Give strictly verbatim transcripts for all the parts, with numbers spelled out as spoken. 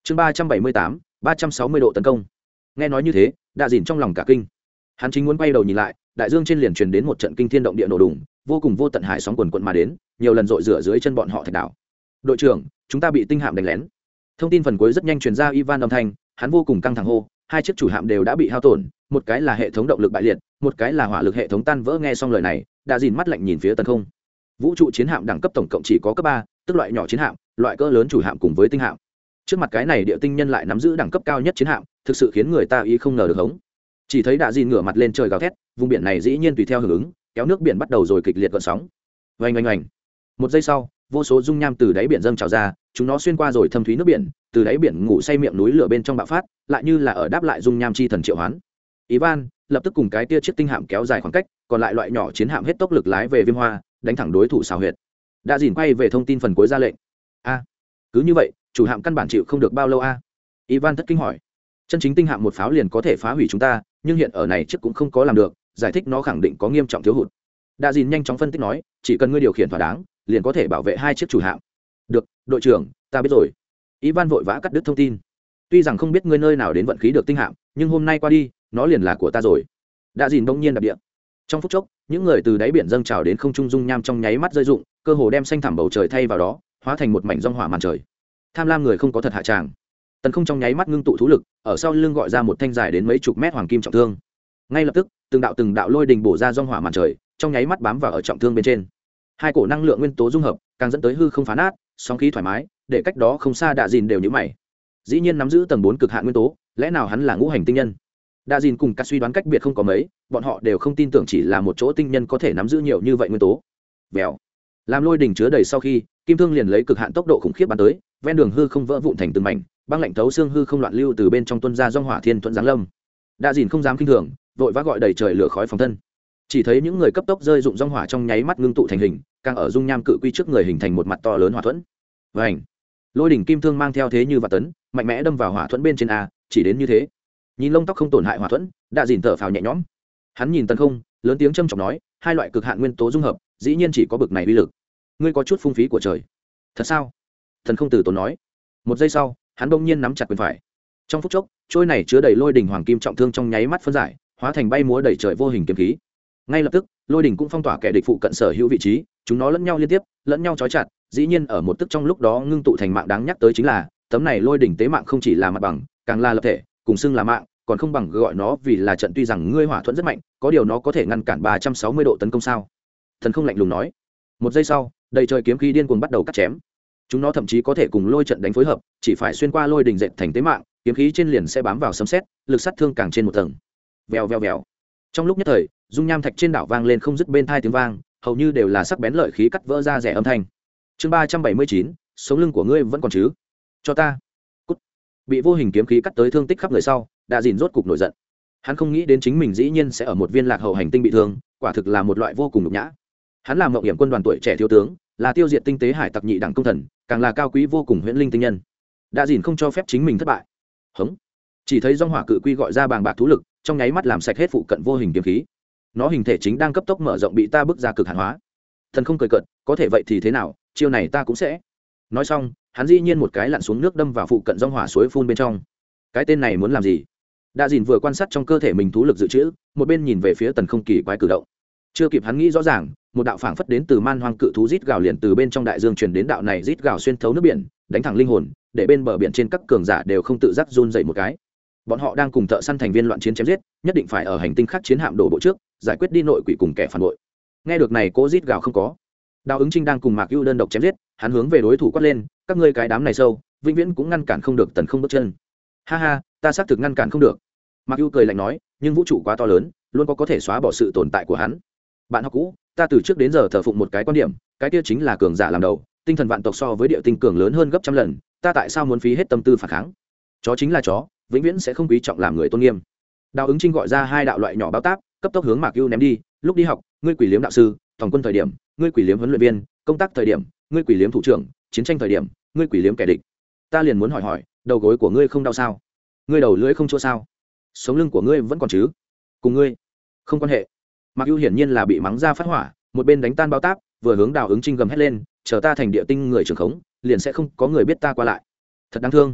chương ba trăm bảy mươi tám ba trăm sáu mươi độ tấn công. Nghe nói như thế, Đạ Dìn trong lòng cả kinh. Hắn chính muốn quay đầu nhìn lại, đại dương trên liền truyền đến một trận kinh thiên động địa nổ đùng, vô cùng vô tận hải sóng quần quận mà đến, nhiều lần dội rửa dưới chân bọn họ thạch đảo. Đội trưởng, chúng ta bị tinh hạm đánh lén. Thông tin phần cuối rất nhanh truyền ra Ivan âm thanh, hắn vô cùng căng thẳng hô, hai chiếc chủ hạm đều đã bị hao tổn, một cái là hệ thống động lực bại liệt, một cái là hỏa lực hệ thống tan vỡ. Nghe xong lời này, Đạ Dìn mắt lạnh nhìn phía tần không. Vũ trụ chiến hạm đẳng cấp tổng cộng chỉ có cấp ba, tức loại nhỏ chiến hạm, loại cỡ lớn chủ hạm cùng với tinh hạm. Trước mặt cái này địa tinh nhân lại nắm giữ đẳng cấp cao nhất chiến hạm, thực sự khiến người ta ý không ngờ được hống. Chỉ thấy Đạ Dìn ngửa mặt lên trời gào thét, vùng biển này dĩ nhiên tùy theo hưởng ứng, kéo nước biển bắt đầu rồi kịch liệt gợn sóng. Oanh oanh oanh. Một giây sau, vô số dung nham từ đáy biển dâng trào ra, chúng nó xuyên qua rồi thâm thúy nước biển, từ đáy biển ngủ say miệng núi lửa bên trong bạo phát, lại như là ở đáp lại dung nham chi thần triệu hoán. Ivan lập tức cùng cái tia chiếc tinh hạm kéo dài khoảng cách, còn lại loại nhỏ chiến hạm hết tốc lực lái về Viêm Hoa, đánh thẳng đối thủ xào huyệt. Đạ Dìn quay về thông tin phần cuối ra lệnh. A, cứ như vậy, chủ hạm căn bản chịu không được bao lâu a? Ivan thất kinh hỏi. Chân chính tinh hạm một pháo liền có thể phá hủy chúng ta, nhưng hiện ở này chiếc cũng không có làm được, giải thích nó khẳng định có nghiêm trọng thiếu hụt. Đạ Dìn nhanh chóng phân tích nói, chỉ cần ngươi điều khiển thỏa đáng, liền có thể bảo vệ hai chiếc chủ hạm. Được, đội trưởng, ta biết rồi. Ivan vội vã cắt đứt thông tin. Tuy rằng không biết ngươi nơi nào đến vận khí được tinh hạm, nhưng hôm nay qua đi, nó liền là của ta rồi. Đạ Dìn bỗng nhiên đạp địa. Trong phút chốc, những người từ đáy biển dâng trào đến không trung dung nham trong nháy mắt rơi rụng, cơ hồ đem xanh thẳm bầu trời thay vào đó, hóa thành một mảnh rong hỏa màn trời. Tham lam người không có thật hạ tràng. Tần không trong nháy mắt ngưng tụ thú lực, ở sau lưng gọi ra một thanh dài đến mấy chục mét hoàng kim trọng thương. Ngay lập tức, từng đạo từng đạo lôi đình bổ ra rong hỏa màn trời, trong nháy mắt bám vào ở trọng thương bên trên. Hai cổ năng lượng nguyên tố dung hợp, càng dẫn tới hư không phá nát, sóng khí thoải mái, để cách đó không xa Đạ Dìn đều nhíu mày. Dĩ nhiên nắm giữ tầng bốn cực hạn nguyên tố, lẽ nào hắn là ngũ hành tinh nhân? Đạ Dìn cùng các suy đoán cách biệt không có mấy, bọn họ đều không tin tưởng chỉ là một chỗ tinh nhân có thể nắm giữ nhiều như vậy nguyên tố. Vèo. Làm lôi đỉnh chứa đầy sau khi, kim thương liền lấy cực hạn tốc độ khủng khiếp bắn tới, ven đường hư không vỡ vụn thành từng mảnh, băng lạnh thấu xương hư không loạn lưu từ bên trong tuôn ra rong hỏa thiên thuận giáng lâm. Đạ Dìn không dám kinh thường, vội vã gọi đầy trời lửa khói phòng thân. Chỉ thấy những người cấp tốc rơi dụng rong hỏa trong nháy mắt ngưng tụ thành hình, càng ở dung nham cự quy trước người hình thành một mặt to lớn hỏa thuẫn. Vành. Lôi đỉnh kim thương mang theo thế như vạn tấn, mạnh mẽ đâm vào hỏa thuẫn bên trên a, chỉ đến như thế. Nhìn lông tóc không tổn hại hỏa thuẫn, Đạ Dìn thở phào nhẹ nhõm. Hắn nhìn Tần Không, lớn tiếng trầm trọng nói, hai loại cực hạn nguyên tố dung hợp, dĩ nhiên chỉ có bực này uy lực. Ngươi có chút phung phí của trời. Thật sao? Tần Không từ tốn nói. Một giây sau, hắn bỗng nhiên nắm chặt quyền phải. Trong phút chốc, trôi này chứa đầy lôi đỉnh hoàng kim trọng thương trong nháy mắt phân giải, hóa thành bay múa đầy trời vô hình kiếm khí. Ngay lập tức, lôi đỉnh cũng phong tỏa kẻ địch phụ cận sở hữu vị trí, chúng nó lẫn nhau liên tiếp, lẫn nhau trói chặt, dĩ nhiên ở một tức trong lúc đó ngưng tụ thành mạng. Đáng nhắc tới chính là, tấm này lôi đỉnh tế mạng không chỉ là mặt bằng, càng là lập thể, cùng xưng là mạng, còn không bằng gọi nó vì là trận. Tuy rằng ngươi hỏa thuẫn rất mạnh, có điều nó có thể ngăn cản ba trăm sáu mươi độ tấn công sao? Thần Không lạnh lùng nói. Một giây sau, đầy trời kiếm khí điên cuồng bắt đầu cắt chém. Chúng nó thậm chí có thể cùng lôi trận đánh phối hợp, chỉ phải xuyên qua lôi đỉnh dệt thành tế mạng, kiếm khí trên liền sẽ bám vào sấm sét, lực sát thương càng trên một tầng. Vèo vèo vèo. Trong lúc nhất thời, dung nham thạch trên đảo vang lên không dứt bên tai tiếng vang, hầu như đều là sắc bén lợi khí cắt vỡ ra rẻ âm thanh. Chương ba trăm bảy mươi chín, sống lưng của ngươi vẫn còn chứ? Cho ta. Cút. Bị vô hình kiếm khí cắt tới thương tích khắp người sau, Đạ Dìn rốt cục nổi giận. Hắn không nghĩ đến chính mình dĩ nhiên sẽ ở một viên lạc hậu hành tinh bị thương, quả thực là một loại vô cùng nhục nhã. Hắn là mộng hiểm quân đoàn tuổi trẻ thiếu tướng, là tiêu diệt tinh tế hải tặc nhị đẳng công thần, càng là cao quý vô cùng huyễn linh tinh nhân. Đạ Dìn không cho phép chính mình thất bại. Hống. Chỉ thấy dòng hỏa cự quy gọi ra bàng bạc thú lực, trong nháy mắt làm sạch hết phụ cận vô hình kiếm khí. Nó hình thể chính đang cấp tốc mở rộng bị ta bước ra cực hạn hóa. Thần Không cười cợt, có thể vậy thì thế nào, chiêu này ta cũng sẽ. Nói xong, hắn dĩ nhiên một cái lặn xuống nước đâm vào phụ cận dòng hỏa suối phun bên trong. Cái tên này muốn làm gì? Đạ Dìn vừa quan sát trong cơ thể mình thú lực dự trữ, một bên nhìn về phía Tần Không kỳ quái cử động. Chưa kịp hắn nghĩ rõ ràng, một đạo phảng phất đến từ man hoang cự thú rít gào liền từ bên trong đại dương truyền đến. Đạo này rít gào xuyên thấu nước biển, đánh thẳng linh hồn, để bên bờ biển trên các cường giả đều không tự giác run dậy một cái. Bọn họ đang cùng thợ săn thành viên loạn chiến chém giết, nhất định phải ở hành tinh khác chiến hạm đổ bộ trước, giải quyết đi nội quỷ cùng kẻ phản bội. Nghe được này, cố rít gào không có. Đào Ứng Trinh đang cùng Mạc Ưu đơn độc chém giết, hắn hướng về đối thủ quát lên, các ngươi cái đám này sâu, vĩnh viễn cũng ngăn cản không được Tần Không bước chân. Ha ha, ta xác thực ngăn cản không được. Mạc Ưu cười lạnh nói, nhưng vũ trụ quá to lớn, luôn có có thể xóa bỏ sự tồn tại của hắn. Bạn học cũ, ta từ trước đến giờ thờ phụng một cái quan điểm, cái kia chính là cường giả làm đầu, tinh thần vạn tộc so với địa tinh cường lớn hơn gấp trăm lần, ta tại sao muốn phí hết tâm tư phản kháng? Chó chính là chó, vĩnh viễn sẽ không quý trọng làm người tôn nghiêm. Đào Ứng Trinh gọi ra hai đạo loại nhỏ báo táp, cấp tốc hướng Mạc Ưu ném đi. Lúc đi học, ngươi quỷ liếm đạo sư; tổng quân thời điểm, ngươi quỷ liếm huấn luyện viên; công tác thời điểm, ngươi quỷ liếm thủ trưởng; chiến tranh thời điểm, ngươi quỷ liếm kẻ địch. Ta liền muốn hỏi hỏi, đầu gối của ngươi không đau sao? Ngươi đầu lưỡi không chua sao? Sống lưng của ngươi vẫn còn chứ? Cùng ngươi không quan hệ. Mạc Ưu hiển nhiên là bị mắng ra phát hỏa, một bên đánh tan báo táp, vừa hướng Đào Ứng Trinh gầm hét lên, chờ ta thành địa tinh người trưởng khống, liền sẽ không có người biết ta qua lại. Thật đáng thương.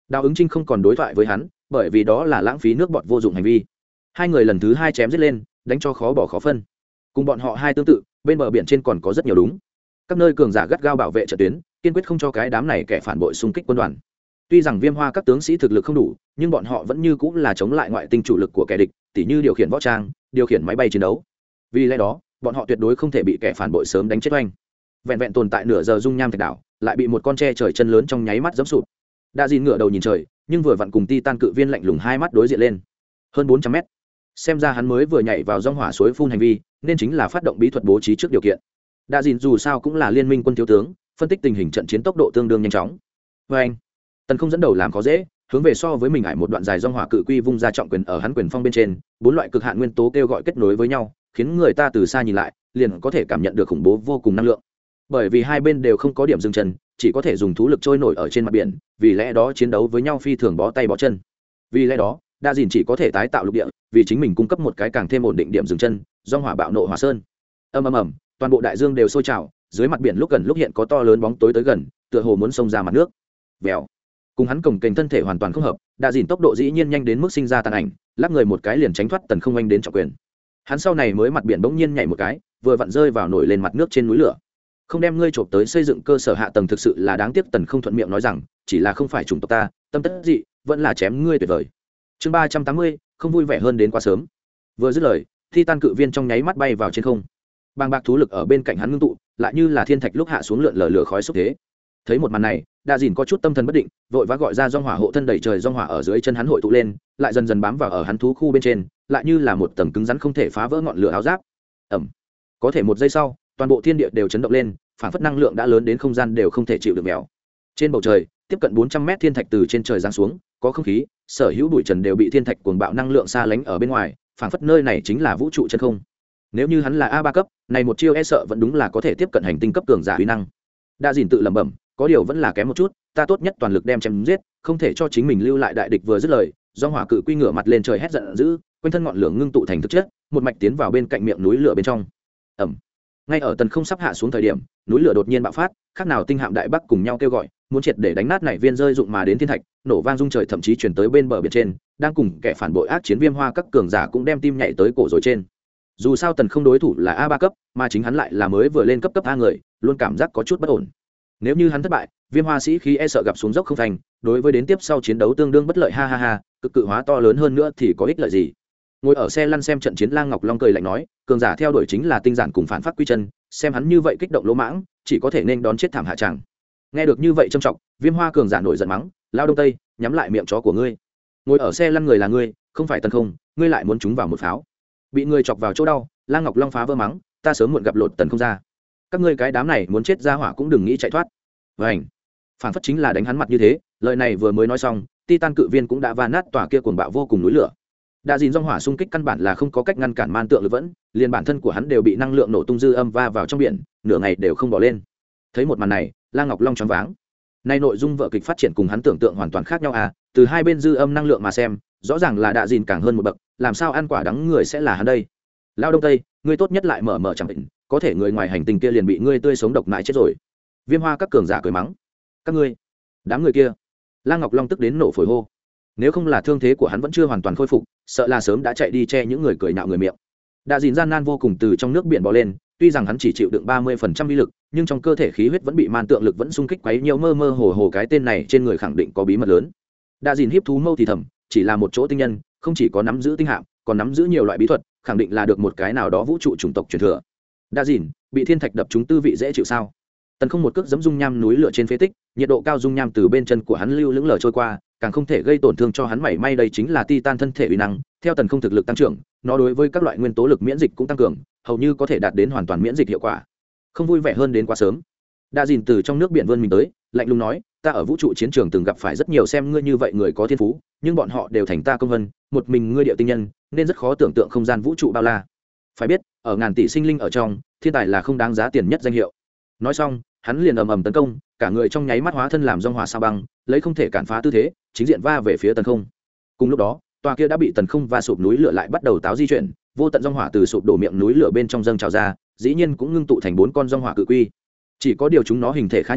Đào ứng trinh không còn đối thoại với hắn, bởi vì đó là lãng phí nước bọt vô dụng hành vi. Hai người lần thứ hai chém giết lên, đánh cho khó bỏ khó phân. Cùng bọn họ hai tương tự, bên bờ biển trên còn có rất nhiều đúng các nơi cường giả gắt gao bảo vệ trận tuyến, kiên quyết không cho cái đám này kẻ phản bội xung kích quân đoàn. Tuy rằng Viêm Hoa các tướng sĩ thực lực không đủ, nhưng bọn họ vẫn như cũng là chống lại ngoại tinh chủ lực của kẻ địch, tỉ như điều khiển võ trang, điều khiển máy bay chiến đấu. Vì lẽ đó, bọn họ tuyệt đối không thể bị kẻ phản bội sớm đánh chết oanh. Vẹn vẹn tồn tại nửa giờ dung nham thạch đảo, lại bị một con tre trời chân lớn trong nháy mắt giẫm sụp. Đa Dìn ngửa đầu nhìn trời, nhưng vừa vặn cùng Titan cự viên lạnh lùng hai mắt đối diện lên. Hơn bốn trăm mét. Xem ra hắn mới vừa nhảy vào dòng hỏa suối phun hành vi, nên chính là phát động bí thuật bố trí trước điều kiện. Đa Dìn dù sao cũng là liên minh quân thiếu tướng, phân tích tình hình trận chiến tốc độ tương đương nhanh chóng. Và anh, Tần Không dẫn đầu làm khó dễ, hướng về so với mình ải một đoạn dài dòng hỏa cự quy vung ra trọng quyền ở hắn quyền phong bên trên, bốn loại cực hạn nguyên tố kêu gọi kết nối với nhau, khiến người ta từ xa nhìn lại, liền có thể cảm nhận được khủng bố vô cùng năng lượng. Bởi vì hai bên đều không có điểm dừng chân, chỉ có thể dùng thú lực trôi nổi ở trên mặt biển, vì lẽ đó chiến đấu với nhau phi thường bó tay bó chân. Vì lẽ đó, Đa Dìn chỉ có thể tái tạo lục địa, vì chính mình cung cấp một cái càng thêm ổn định điểm dừng chân, dòng hỏa bạo nộ hỏa sơn. Ầm ầm ầm, toàn bộ đại dương đều sôi trào, dưới mặt biển lúc gần lúc hiện có to lớn bóng tối tới gần, tựa hồ muốn xông ra mặt nước. Vèo. Cùng hắn cồng kềnh thân thể hoàn toàn không hợp, Đa Dìn tốc độ dĩ nhiên nhanh đến mức sinh ra tàn ảnh, lắc người một cái liền tránh thoát Tần Không anh đến trọng quyền. Hắn sau này mới mặt biển bỗng nhiên nhảy một cái, vừa vặn rơi vào nổi lên mặt nước trên núi lửa. Không đem ngươi chộp tới xây dựng cơ sở hạ tầng thực sự là đáng tiếc. Tần Không thuận miệng nói rằng, chỉ là không phải chủng tộc ta, tâm tất dị, vẫn là chém ngươi tuyệt vời. Chương ba trăm tám mươi, không vui vẻ hơn đến quá sớm. Vừa dứt lời, Titan cự viên trong nháy mắt bay vào trên không. Bàng bạc thú lực ở bên cạnh hắn ngưng tụ, lại như là thiên thạch lúc hạ xuống lượn lờ lửa khói xúc thế. Thấy một màn này, Đa Dìn có chút tâm thần bất định, vội vã gọi ra dòng hỏa hộ thân đẩy trời, dòng hỏa ở dưới chân hắn hội tụ lên, lại dần dần bám vào ở hắn thú khu bên trên, lại như là một tầng cứng rắn không thể phá vỡ ngọn lửa áo giáp. Ầm. Có thể một giây sau, toàn bộ thiên địa đều chấn động lên, phản phất năng lượng đã lớn đến không gian đều không thể chịu được mèo. Trên bầu trời, tiếp cận bốn trăm mét thiên thạch từ trên trời giáng xuống, có không khí, sở hữu bụi trần đều bị thiên thạch cuồng bạo năng lượng xa lánh ở bên ngoài, phản phất nơi này chính là vũ trụ chân không. Nếu như hắn là a ba cấp, này một chiêu e sợ vẫn đúng là có thể tiếp cận hành tinh cấp cường giả uy năng. Đa Dìn tự lẩm bẩm, có điều vẫn là kém một chút, ta tốt nhất toàn lực đem chém giết, không thể cho chính mình lưu lại đại địch. Vừa dứt lời, do hỏa cự quy ngửa mặt lên trời hét giận dữ, quanh thân ngọn lửa ngưng tụ thành thực chất, một mạch tiến vào bên cạnh miệng núi lửa bên trong. Ầm. Ngay ở Tần Không sắp hạ xuống thời điểm, núi lửa đột nhiên bạo phát, khác nào tinh hạm đại bắc cùng nhau kêu gọi, muốn triệt để đánh nát này viên rơi dụng mà đến thiên thạch, nổ vang rung trời, thậm chí truyền tới bên bờ biển trên, đang cùng kẻ phản bội ác chiến Viêm Hoa các cường giả cũng đem tim nhảy tới cổ rồi trên. Dù sao Tần Không đối thủ là a ba cấp, mà chính hắn lại là mới vừa lên cấp cấp a người, luôn cảm giác có chút bất ổn. Nếu như hắn thất bại, Viêm Hoa sĩ khí e sợ gặp xuống dốc không thành, đối với đến tiếp sau chiến đấu tương đương bất lợi. Ha ha ha, cực cự hóa to lớn hơn nữa thì có ích lợi gì? Ngồi ở xe lăn xem trận chiến, Lang Ngọc Long cười lạnh nói, cường giả theo đuổi chính là tinh giản cùng phản phát quy chân, xem hắn như vậy kích động lỗ mãng, chỉ có thể nên đón chết thảm hạ tràng. Nghe được như vậy trâm trọng, Viêm Hoa cường giả nổi giận mắng, lao đông tây, nhắm lại miệng chó của ngươi. Ngồi ở xe lăn người là ngươi, không phải Tần Không, ngươi lại muốn trúng vào một pháo. Bị ngươi chọc vào chỗ đau, Lang Ngọc Long phá vỡ mắng, ta sớm muộn gặp lột Tần Không ra. Các ngươi cái đám này muốn chết ra hỏa cũng đừng nghĩ chạy thoát. Vành. Phản phất chính là đánh hắn mặt như thế, lời này vừa mới nói xong, Titan cự viên cũng đã va nát tòa kia cuồng bạo vô cùng núi lửa. Đa Dìn dòng hỏa xung kích căn bản là không có cách ngăn cản man tượng lực vẫn, liền bản thân của hắn đều bị năng lượng nổ tung dư âm va vào trong biển, nửa ngày đều không bỏ lên. Thấy một màn này, Lang Ngọc Long choáng váng. Nay nội dung vở kịch phát triển cùng hắn tưởng tượng hoàn toàn khác nhau à, từ hai bên dư âm năng lượng mà xem, rõ ràng là Đa Dìn càng hơn một bậc, làm sao ăn quả đắng người sẽ là hắn đây? Lao đông tây, ngươi tốt nhất lại mở mở chẳng định, có thể người ngoài hành tinh kia liền bị ngươi tươi sống độc mại chết rồi. Viêm Hoa các cường giả cười mắng, các ngươi, đám người kia. Lang Ngọc Long tức đến nổ phổi hô. Nếu không là thương thế của hắn vẫn chưa hoàn toàn khôi phục, sợ là sớm đã chạy đi che những người cười nhạo người miệng. Đa Dìn gian nan vô cùng từ trong nước biển bò lên, tuy rằng hắn chỉ chịu đựng ba mươi phần trăm uy lực, nhưng trong cơ thể khí huyết vẫn bị man tượng lực vẫn xung kích quấy nhiều, mơ mơ hồ hồ cái tên này trên người khẳng định có bí mật lớn. Đa Dìn hiếp thú mâu thì thầm, chỉ là một chỗ tinh nhân, không chỉ có nắm giữ tinh hạm, còn nắm giữ nhiều loại bí thuật, khẳng định là được một cái nào đó vũ trụ chủng tộc truyền thừa. Đa Dìn bị thiên thạch đập trúng tư vị dễ chịu sao? Tần Không một cước giẫm dung nham núi lửa trên phế tích, nhiệt độ cao dung nham từ bên chân của hắn lưu lững lờ trôi qua, càng không thể gây tổn thương cho hắn mảy may. Đây chính là Titan thân thể uy năng. Theo Tần Không thực lực tăng trưởng, nó đối với các loại nguyên tố lực miễn dịch cũng tăng cường, hầu như có thể đạt đến hoàn toàn miễn dịch hiệu quả. Không vui vẻ hơn đến quá sớm. Đa Dìn từ trong nước biển vươn mình tới, lạnh lùng nói, ta ở vũ trụ chiến trường từng gặp phải rất nhiều xem ngươi như vậy người có thiên phú, nhưng bọn họ đều thành ta công vân, một mình ngươi điệu tinh nhân, nên rất khó tưởng tượng không gian vũ trụ bao la. Phải biết, ở ngàn tỷ sinh linh ở trong, thiên tài là không đáng giá tiền nhất danh hiệu. Nói xong, hắn liền ầm ầm tấn công, cả người trong nháy mắt hóa thân làm dòng hỏa sao băng, lấy không thể cản phá tư thế, chính diện va về phía Tần Không. Cùng lúc đó, tòa kia đã bị Tần Không va sụp núi lửa lại bắt đầu táo di chuyển, vô tận dòng hỏa từ sụp đổ miệng núi lửa bên trong dâng trào ra, dĩ nhiên cũng ngưng tụ thành bốn con dòng hỏa cự quy. Chỉ có điều chúng nó hình thể khá nhỏ,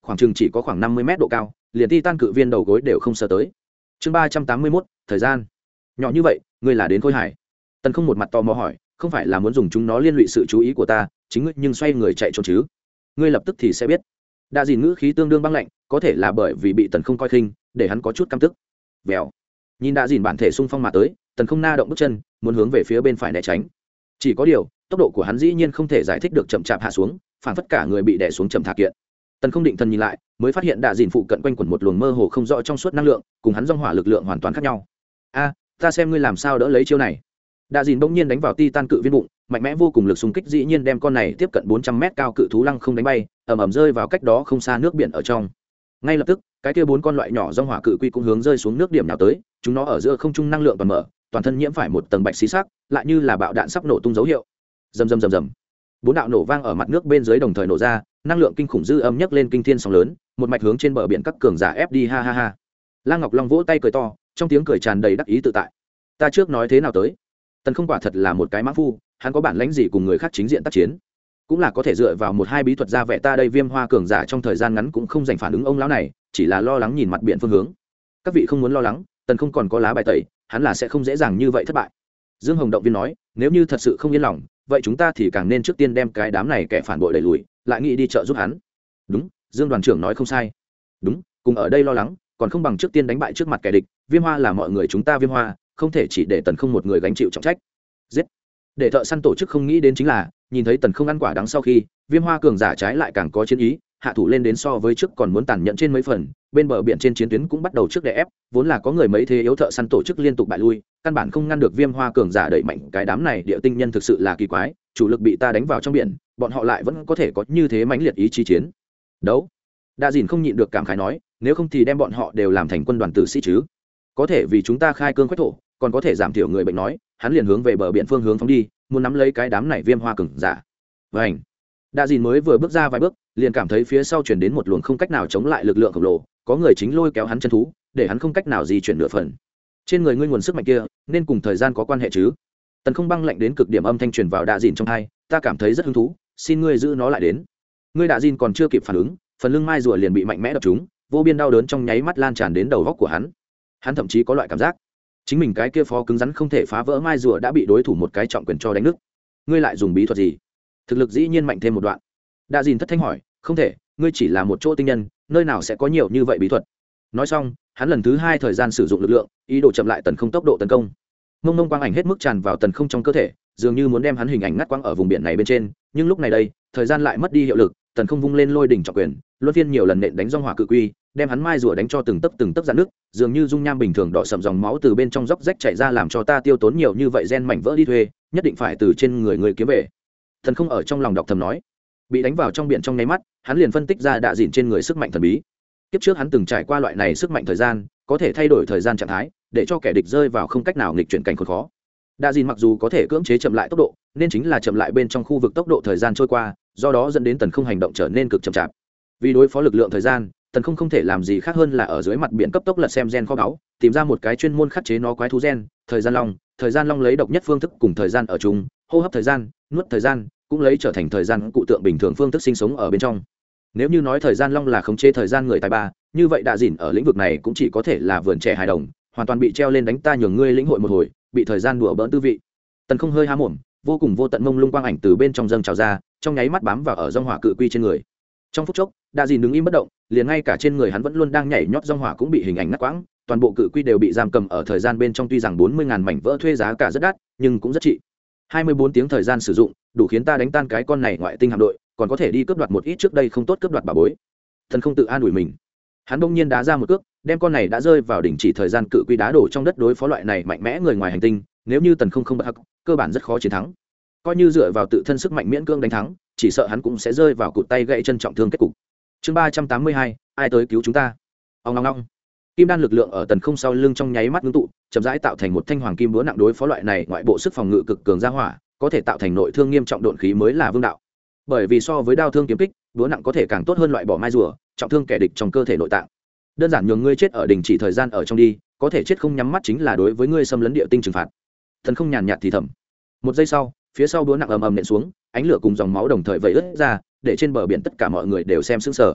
khoảng chừng chỉ có khoảng năm mươi mét độ cao, liền titan cự viên đầu gối đều không sờ tới. Chương ba trăm tám mươi mốt, thời gian. Nhỏ như vậy, ngươi là đến Khôi Hải? Tần Không một mặt tò mò hỏi, không phải là muốn dùng chúng nó liên lụy sự chú ý của ta, chính ngươi nhưng xoay người chạy trốn chứ? Ngươi lập tức thì sẽ biết. Đa Dìn ngữ khí tương đương băng lạnh, có thể là bởi vì bị Tần Không coi khinh, để hắn có chút căm tức. Vèo. Nhìn Đa Dìn bản thể xung phong mà tới, Tần Không na động bước chân, muốn hướng về phía bên phải né tránh. Chỉ có điều, tốc độ của hắn dĩ nhiên không thể giải thích được chậm chạp hạ xuống, phản phất cả người bị đè xuống chậm thả kiện. Tần Không định thần nhìn lại, mới phát hiện Đa Dìn phụ cận quanh quẩn một luồng mơ hồ không rõ trong suốt năng lượng, cùng hắn dòng hỏa lực lượng hoàn toàn khác nhau. A, ta xem ngươi làm sao đỡ lấy chiêu này. Đa Dìn bỗng nhiên đánh vào Titan cự viên bụng, mạnh mẽ vô cùng lực xung kích dĩ nhiên đem con này tiếp cận bốn trăm mét cao cự thú lăng không đánh bay, ầm ầm rơi vào cách đó không xa nước biển ở trong. Ngay lập tức, cái kia bốn con loại nhỏ dòng hỏa cự quy cũng hướng rơi xuống nước điểm nào tới, chúng nó ở giữa không trung năng lượng toàn mở, toàn thân nhiễm phải một tầng bạch xí sắc, lại như là bạo đạn sắp nổ tung dấu hiệu. Rầm rầm rầm rầm. Bốn đạo nổ vang ở mặt nước bên dưới đồng thời nổ ra, năng lượng kinh khủng dư âm nhấc lên kinh thiên sóng lớn, một mạch hướng trên bờ biển các cường giả ép đi ha ha ha. La Ngọc Long vỗ tay cười to, trong tiếng cười tràn đầy đắc ý tự tại. Ta trước nói thế nào tới? Tần Không quả thật là một cái mã phu, hắn có bản lãnh gì cùng người khác chính diện tác chiến, cũng là có thể dựa vào một hai bí thuật ra vẻ ta đây Viêm Hoa cường giả trong thời gian ngắn cũng không dành phản ứng ông lão này, chỉ là lo lắng nhìn mặt biển phương hướng. Các vị không muốn lo lắng, Tần Không còn có lá bài tẩy, hắn là sẽ không dễ dàng như vậy thất bại. Dương Hồng động viên nói, nếu như thật sự không yên lòng, vậy chúng ta thì càng nên trước tiên đem cái đám này kẻ phản bội đẩy lùi, lại nghĩ đi trợ giúp hắn. Đúng, Dương đoàn trưởng nói không sai. Đúng, cùng ở đây lo lắng, còn không bằng trước tiên đánh bại trước mặt kẻ địch. Viêm Hoa là mọi người chúng ta Viêm Hoa, không thể chỉ để Tần Không một người gánh chịu trọng trách. Giết. Để thợ săn tổ chức không nghĩ đến chính là, nhìn thấy Tần Không ăn quả đắng sau khi, Viêm Hoa cường giả trái lại càng có chiến ý, hạ thủ lên đến so với trước còn muốn tàn nhẫn trên mấy phần, bên bờ biển trên chiến tuyến cũng bắt đầu trước đè ép, vốn là có người mấy thế yếu thợ săn tổ chức liên tục bại lui, căn bản không ngăn được Viêm Hoa cường giả đẩy mạnh cái đám này địa tinh nhân thực sự là kỳ quái, chủ lực bị ta đánh vào trong biển, bọn họ lại vẫn có thể có như thế mãnh liệt ý chí chiến đấu. Đa Dìn không nhịn được cảm khái nói, nếu không thì đem bọn họ đều làm thành quân đoàn tử sĩ chứ, có thể vì chúng ta khai cương quách thổ, còn có thể giảm thiểu người bệnh nói, hắn liền hướng về bờ biển phương hướng phóng đi, muốn nắm lấy cái đám này Viêm Hoa cường giả. Vành. Đa Dìn mới vừa bước ra vài bước, liền cảm thấy phía sau truyền đến một luồng không cách nào chống lại lực lượng khổng lồ, có người chính lôi kéo hắn chân thú, để hắn không cách nào di chuyển nửa phần. Trên người ngươi nguồn sức mạnh kia, nên cùng thời gian có quan hệ chứ? Tần Không băng lạnh đến cực điểm âm thanh truyền vào Đa Dìn trong tai, ta cảm thấy rất hứng thú, xin ngươi giữ nó lại đến. Ngươi Đa Dìn còn chưa kịp phản ứng, phần lưng mai rùa liền bị mạnh mẽ đập trúng, vô biên đau đớn trong nháy mắt lan tràn đến đầu góc của hắn. Hắn thậm chí có loại cảm giác, chính mình cái kia phó cứng rắn không thể phá vỡ mai rùa đã bị đối thủ một cái trọng quyền cho đánh nứt. Ngươi lại dùng bí thuật gì? Thực lực dĩ nhiên mạnh thêm một đoạn. Đa Dìn thất thanh hỏi, không thể, ngươi chỉ là một chỗ tinh nhân, nơi nào sẽ có nhiều như vậy bí thuật? Nói xong, hắn lần thứ hai thời gian sử dụng lực lượng, ý đồ chậm lại Tần Không tốc độ tấn công. Mông mông quang ảnh hết mức tràn vào Tần Không trong cơ thể, dường như muốn đem hắn hình ảnh ngắt quãng ở vùng biển này bên trên, nhưng lúc này đây, thời gian lại mất đi hiệu lực, Tần Không vung lên lôi đỉnh trọng quyền, luân phiên nhiều lần nện đánh dòng hỏa cự quy, đem hắn mai rùa đánh cho từng tấc từng tấc rạn nước, dường như dung nham bình thường đỏ sậm dòng máu từ bên trong róc rách chảy ra, làm cho ta tiêu tốn nhiều như vậy gen mảnh vỡ đi thuê, nhất định phải từ trên người người kiếm về. Tần Không ở trong lòng đọc thầm nói, bị đánh vào trong biển trong nháy mắt, hắn liền phân tích ra Đa Dìn trên người sức mạnh thần bí. Kiếp trước hắn từng trải qua loại này sức mạnh thời gian, có thể thay đổi thời gian trạng thái, để cho kẻ địch rơi vào không cách nào nghịch chuyển cảnh khốn khó. Đa Dìn mặc dù có thể cưỡng chế chậm lại tốc độ, nên chính là chậm lại bên trong khu vực tốc độ thời gian trôi qua, do đó dẫn đến Tần Không hành động trở nên cực chậm chạp. Vì đối phó lực lượng thời gian, Tần Không không thể làm gì khác hơn là ở dưới mặt biển cấp tốc lật xem gen kho báu, tìm ra một cái chuyên môn khắc chế nó quái thú gen, thời gian long, thời gian long lấy độc nhất phương thức cùng thời gian ở chung, hô hấp thời gian, nuốt thời gian, cũng lấy trở thành thời gian cụ tượng bình thường phương thức sinh sống ở bên trong. Nếu như nói thời gian long là khống chế thời gian người tài ba, như vậy Đa Dìn ở lĩnh vực này cũng chỉ có thể là vườn trẻ hài đồng, hoàn toàn bị treo lên đánh ta nhường ngươi lĩnh hội một hồi, bị thời gian đùa bỡn tư vị. Tần Không hơi há mồm, vô cùng vô tận mông lung quang ảnh từ bên trong dâng trào ra, trong nháy mắt bám vào ở dòng hỏa cự quy trên người. Trong phút chốc, Đa Dìn đứng im bất động, liền ngay cả trên người hắn vẫn luôn đang nhảy nhót dòng hỏa cũng bị hình ảnh ngắt quãng, toàn bộ cự quy đều bị giam cầm ở thời gian bên trong, tuy rằng bốn mươi ngàn mảnh vỡ thuê giá cả rất đắt, nhưng cũng rất trị. hai mươi bốn tiếng thời gian sử dụng, đủ khiến ta đánh tan cái con này ngoại tinh hạm đội, còn có thể đi cướp đoạt một ít trước đây không tốt cướp đoạt bà bối. Thần Không tự an ủi mình. Hắn bỗng nhiên đá ra một cước, đem con này đã rơi vào đỉnh chỉ thời gian cự quy đá đổ trong đất, đối phó loại này mạnh mẽ người ngoài hành tinh, nếu như Tần Không không bật hắc, cơ bản rất khó chiến thắng. Coi như dựa vào tự thân sức mạnh miễn cưỡng đánh thắng, chỉ sợ hắn cũng sẽ rơi vào cụt tay gãy chân trọng thương kết cục. Chương ba trăm tám mươi hai, ai tới cứu chúng ta? Ong ong ong. Kim đan lực lượng ở Tần Không sau lưng trong nháy mắt ngưng tụ, chậm rãi tạo thành một thanh hoàng kim búa nặng, đối phó loại này ngoại bộ sức phòng ngự cực cường gia hỏa, có thể tạo thành nội thương nghiêm trọng độn khí mới là vương đạo. Bởi vì so với đao thương kiếm kích, búa nặng có thể càng tốt hơn loại bỏ mai rùa, trọng thương kẻ địch trong cơ thể nội tạng. Đơn giản nhường ngươi chết ở đình chỉ thời gian ở trong đi, có thể chết không nhắm mắt chính là đối với ngươi xâm lấn địa tinh trừng phạt. Thần Không nhàn nhạt thì thầm. Một giây sau, phía sau búa nặng ầm ầm nện xuống, ánh lửa cùng dòng máu đồng thời vẩy ướt ra, để trên bờ biển tất cả mọi người đều xem sững sờ.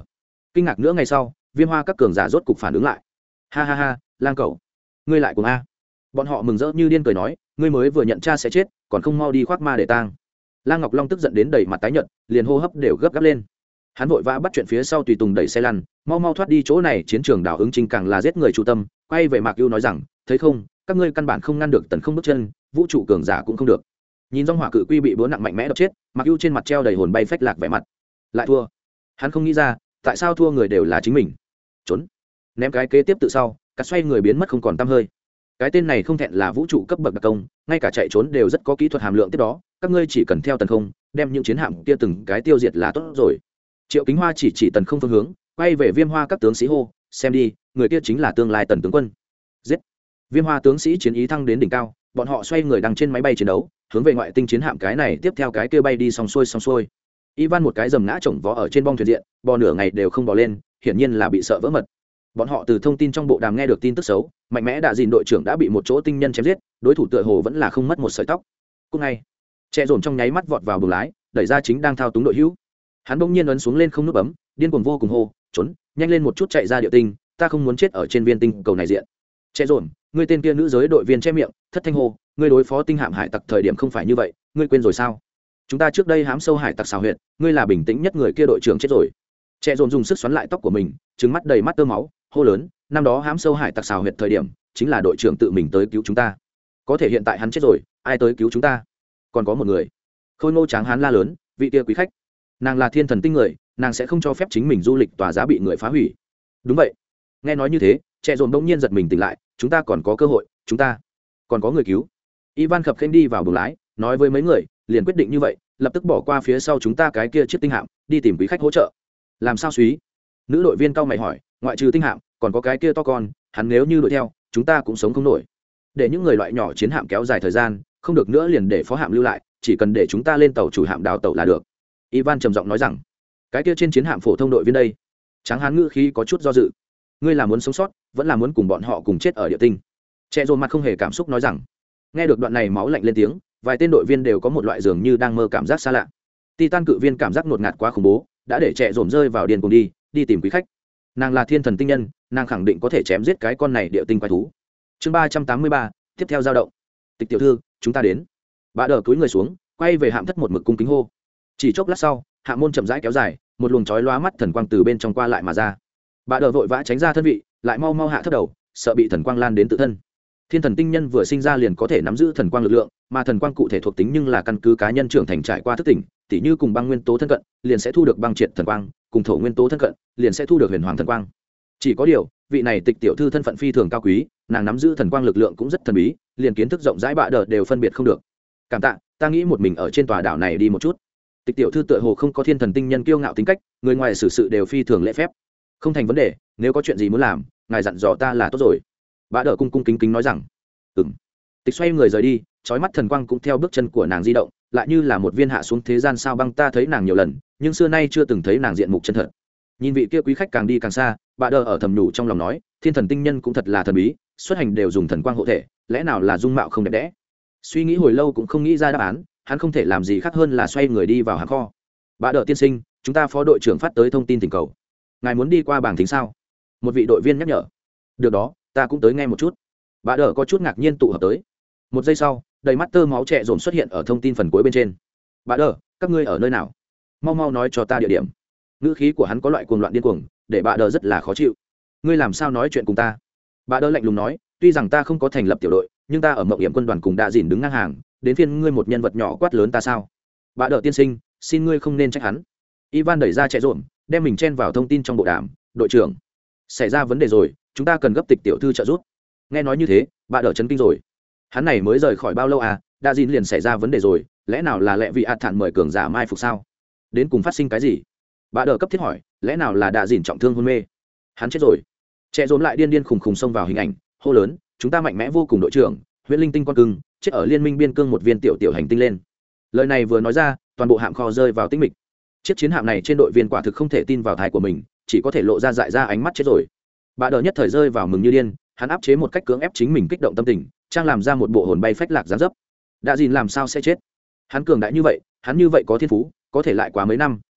kinh ngạc nữa ngày sau viêm hoa các cường giả rốt cục phản ứng lại. Ha ha ha, lang cẩu, ngươi lại cùng a. Bọn họ mừng rỡ như điên cười nói, ngươi mới vừa nhận cha sẽ chết còn không mau đi khoác ma để tang. Lang Ngọc Long tức giận đến đầy mặt tái nhợt, liền hô hấp đều gấp gáp lên. Hắn vội vã bắt chuyện phía sau tùy tùng đẩy xe lăn, mau mau thoát đi chỗ này. Chiến trường đảo ứng trình càng là giết người chủ tâm, quay về Mạc Ưu nói rằng, thấy không, các ngươi căn bản không ngăn được tần không bước chân, vũ trụ cường giả cũng không được. Nhìn dòng hỏa cự quy bị búa nặng mạnh mẽ đập chết, Mạc Ưu trên mặt treo đầy hồn bay phách lạc vẻ mặt. Lại thua. Hắn không nghĩ ra, tại sao thua người đều là chính mình. Trốn. Ném cái kế tiếp tự sau, cắt xoay người biến mất không còn tăm hơi. Cái tên này không thẹn là vũ trụ cấp bậc đặc công, ngay cả chạy trốn đều rất có kỹ thuật hàm lượng tiếp đó, các ngươi chỉ cần theo tần không, đem những chiến hạm kia từng cái tiêu diệt là tốt rồi. Triệu Kính Hoa chỉ chỉ tần không phương hướng, quay về Viêm Hoa các tướng sĩ hô, xem đi, người kia chính là tương lai tần tướng quân. Giết. Viêm Hoa tướng sĩ chiến ý thăng đến đỉnh cao, bọn họ xoay người đằng trên máy bay chiến đấu, hướng về ngoại tinh chiến hạm cái này tiếp theo cái kia bay đi song xuôi song xuôi. Ivan một cái dầm ngã chồng vó ở trên bong thuyền diện, bò nửa ngày đều không bò lên, hiển nhiên là bị sợ vỡ mật. Bọn họ từ thông tin trong bộ đàm nghe được tin tức xấu, mạnh mẽ đã dìn đội trưởng đã bị một chỗ tinh nhân chém giết, đối thủ tựa hồ vẫn là không mất một sợi tóc. Cùng ngay, Trẻ dồn trong nháy mắt vọt vào buồng lái, đẩy ra chính đang thao túng đội hữu. Hắn bỗng nhiên ấn xuống lên không nút bấm, điên cuồng vô cùng hô, trốn, nhanh lên một chút chạy ra địa tinh, ta không muốn chết ở trên viên tinh cầu này diện. Trẻ dồn, ngươi tên kia nữ giới đội viên che miệng, thất thanh hô, ngươi đối phó tinh hạm hải tặc thời điểm không phải như vậy, ngươi quên rồi sao? Chúng ta trước đây hãm sâu hải tặc xào huyệt, ngươi là bình tĩnh nhất người kia đội trưởng chết rồi. Trẻ dồn dùng sức xoắn lại tóc của mình, trừng mắt đầy mắt tơ máu, hô lớn, năm đó hãm sâu hải tặc xào huyệt thời điểm, chính là đội trưởng tự mình tới cứu chúng ta. Có thể hiện tại hắn chết rồi, ai tới cứu chúng ta? Còn có một người. Khôi Ngô Tráng Hán la lớn, vị kia quý khách, nàng là thiên thần tinh người, nàng sẽ không cho phép chính mình du lịch tòa giá bị người phá hủy. Đúng vậy. Nghe nói như thế, Trẻ dồn bỗng nhiên giật mình tỉnh lại, chúng ta còn có cơ hội, chúng ta còn có người cứu. Ivan khập khênh đi vào buồng lái, nói với mấy người, liền quyết định như vậy, lập tức bỏ qua phía sau chúng ta cái kia chiếc tinh hạm, đi tìm quý khách hỗ trợ. Làm sao suý? Nữ đội viên cao mày hỏi, ngoại trừ tinh hạm, còn có cái kia to con, hắn nếu như đuổi theo, chúng ta cũng sống không nổi. Để những người loại nhỏ chiến hạm kéo dài thời gian, không được nữa liền để phó hạm lưu lại, chỉ cần để chúng ta lên tàu chủ hạm đào tàu là được. Ivan trầm giọng nói rằng, cái kia trên chiến hạm phổ thông đội viên đây. Tráng Hán ngữ khí có chút do dự, ngươi là muốn sống sót, vẫn là muốn cùng bọn họ cùng chết ở địa tinh? Trẻ dồn mặt không hề cảm xúc nói rằng. Nghe được đoạn này máu lạnh lên tiếng, vài tên đội viên đều có một loại dường như đang mơ cảm giác xa lạ. Titan cự viên cảm giác ngột ngạt quá khủng bố, đã để Trẻ dồn rơi vào điên cuồng đi, đi tìm quý khách. Nàng là thiên thần tinh nhân, nàng khẳng định có thể chém giết cái con này địa tinh quái thú. Chương ba trăm tám mươi ba, tiếp theo dao động. Tịch tiểu thư, chúng ta đến. Bà đỡ cúi người xuống, quay về hạm thất một mực cung kính hô. Chỉ chốc lát sau, hạm môn chậm rãi kéo dài, một luồng chói lóa mắt thần quang từ bên trong qua lại mà ra. Bà đỡ vội vã tránh ra thân vị, lại mau mau hạ thấp đầu, sợ bị thần quang lan đến tự thân. Thiên thần tinh nhân vừa sinh ra liền có thể nắm giữ thần quang lực lượng, mà thần quang cụ thể thuộc tính nhưng là căn cứ cá nhân trưởng thành trải qua thức tỉnh, tỉ như cùng băng nguyên tố thân cận, liền sẽ thu được băng triệt thần quang, cùng thổ nguyên tố thân cận, liền sẽ thu được huyền hoàng thần quang. Chỉ có điều, vị này Tịch tiểu thư thân phận phi thường cao quý, nàng nắm giữ thần quang lực lượng cũng rất thần bí, liền kiến thức rộng rãi bạ đỡ đều phân biệt không được. Cảm tạ, ta nghĩ một mình ở trên tòa đảo này đi một chút. Tịch tiểu thư tựa hồ không có thiên thần tinh nhân kiêu ngạo tính cách, người ngoài xử sự đều phi thường lễ phép. Không thành vấn đề, nếu có chuyện gì muốn làm, ngài dặn dò ta là tốt rồi. Bạ đỡ cung cung kính kính nói rằng. Ừm. Tịch xoay người rời đi, chói mắt thần quang cũng theo bước chân của nàng di động, lại như là một viên hạ xuống thế gian sao băng. Ta thấy nàng nhiều lần, nhưng xưa nay chưa từng thấy nàng diện mục chân thật. Nhìn vị kia quý khách càng đi càng xa, bà đờ ở thầm nhủ trong lòng nói, thiên thần tinh nhân cũng thật là thần bí, xuất hành đều dùng thần quang hộ thể, lẽ nào là dung mạo không đẹp đẽ? Suy nghĩ hồi lâu cũng không nghĩ ra đáp án, hắn không thể làm gì khác hơn là xoay người đi vào hàng kho. Bà đờ tiên sinh, chúng ta phó đội trưởng phát tới thông tin tình cầu, ngài muốn đi qua bảng thính sao? Một vị đội viên nhắc nhở. Được đó, ta cũng tới nghe một chút. Bà đờ có chút ngạc nhiên tụ hợp tới. Một giây sau, đầy mắt tơ máu trẻ dồn xuất hiện ở thông tin phần cuối bên trên. Bà đờ, các ngươi ở nơi nào? Mau mau nói cho ta địa điểm. Ngữ khí của hắn có loại cuồng loạn điên cuồng, để bà đờ rất là khó chịu. Ngươi làm sao nói chuyện cùng ta? Bà đờ lạnh lùng nói, tuy rằng ta không có thành lập tiểu đội, nhưng ta ở mộng hiểm quân đoàn cùng đã dìn đứng ngang hàng, đến phiên ngươi một nhân vật nhỏ quát lớn ta sao? Bà đờ tiên sinh, xin ngươi không nên trách hắn. Ivan đẩy ra chạy rộn, đem mình chen vào thông tin trong bộ đàm. Đội trưởng, xảy ra vấn đề rồi, chúng ta cần gấp Tịch tiểu thư trợ giúp. Nghe nói như thế, bà đờ chấn kinh rồi. Hắn này mới rời khỏi bao lâu à, đã dìn liền xảy ra vấn đề rồi, lẽ nào là lẹ vị ạt thản mời cường giả mai phục sao? Đến cùng phát sinh cái gì? Bà đờ cấp thiết hỏi, lẽ nào là đã dìn trọng thương hôn mê? Hắn chết rồi. Trẻ dồn lại điên điên khùng khùng xông vào hình ảnh, hô lớn, chúng ta mạnh mẽ vô cùng đội trưởng, huyễn linh tinh con cưng, chết ở liên minh biên cương một viên tiểu tiểu hành tinh lên. Lời này vừa nói ra, toàn bộ hạm kho rơi vào tĩnh mịch. Chiếc chiến hạm này trên đội viên quả thực không thể tin vào thai của mình, chỉ có thể lộ ra dại ra ánh mắt chết rồi. Bà đờ nhất thời rơi vào mừng như điên, hắn áp chế một cách cưỡng ép chính mình kích động tâm tình, trang làm ra một bộ hồn bay phách lạc dáng dấp. Đã dìn làm sao sẽ chết? Hắn cường đại như vậy, hắn như vậy có thiên phú, có thể lại quá mấy năm,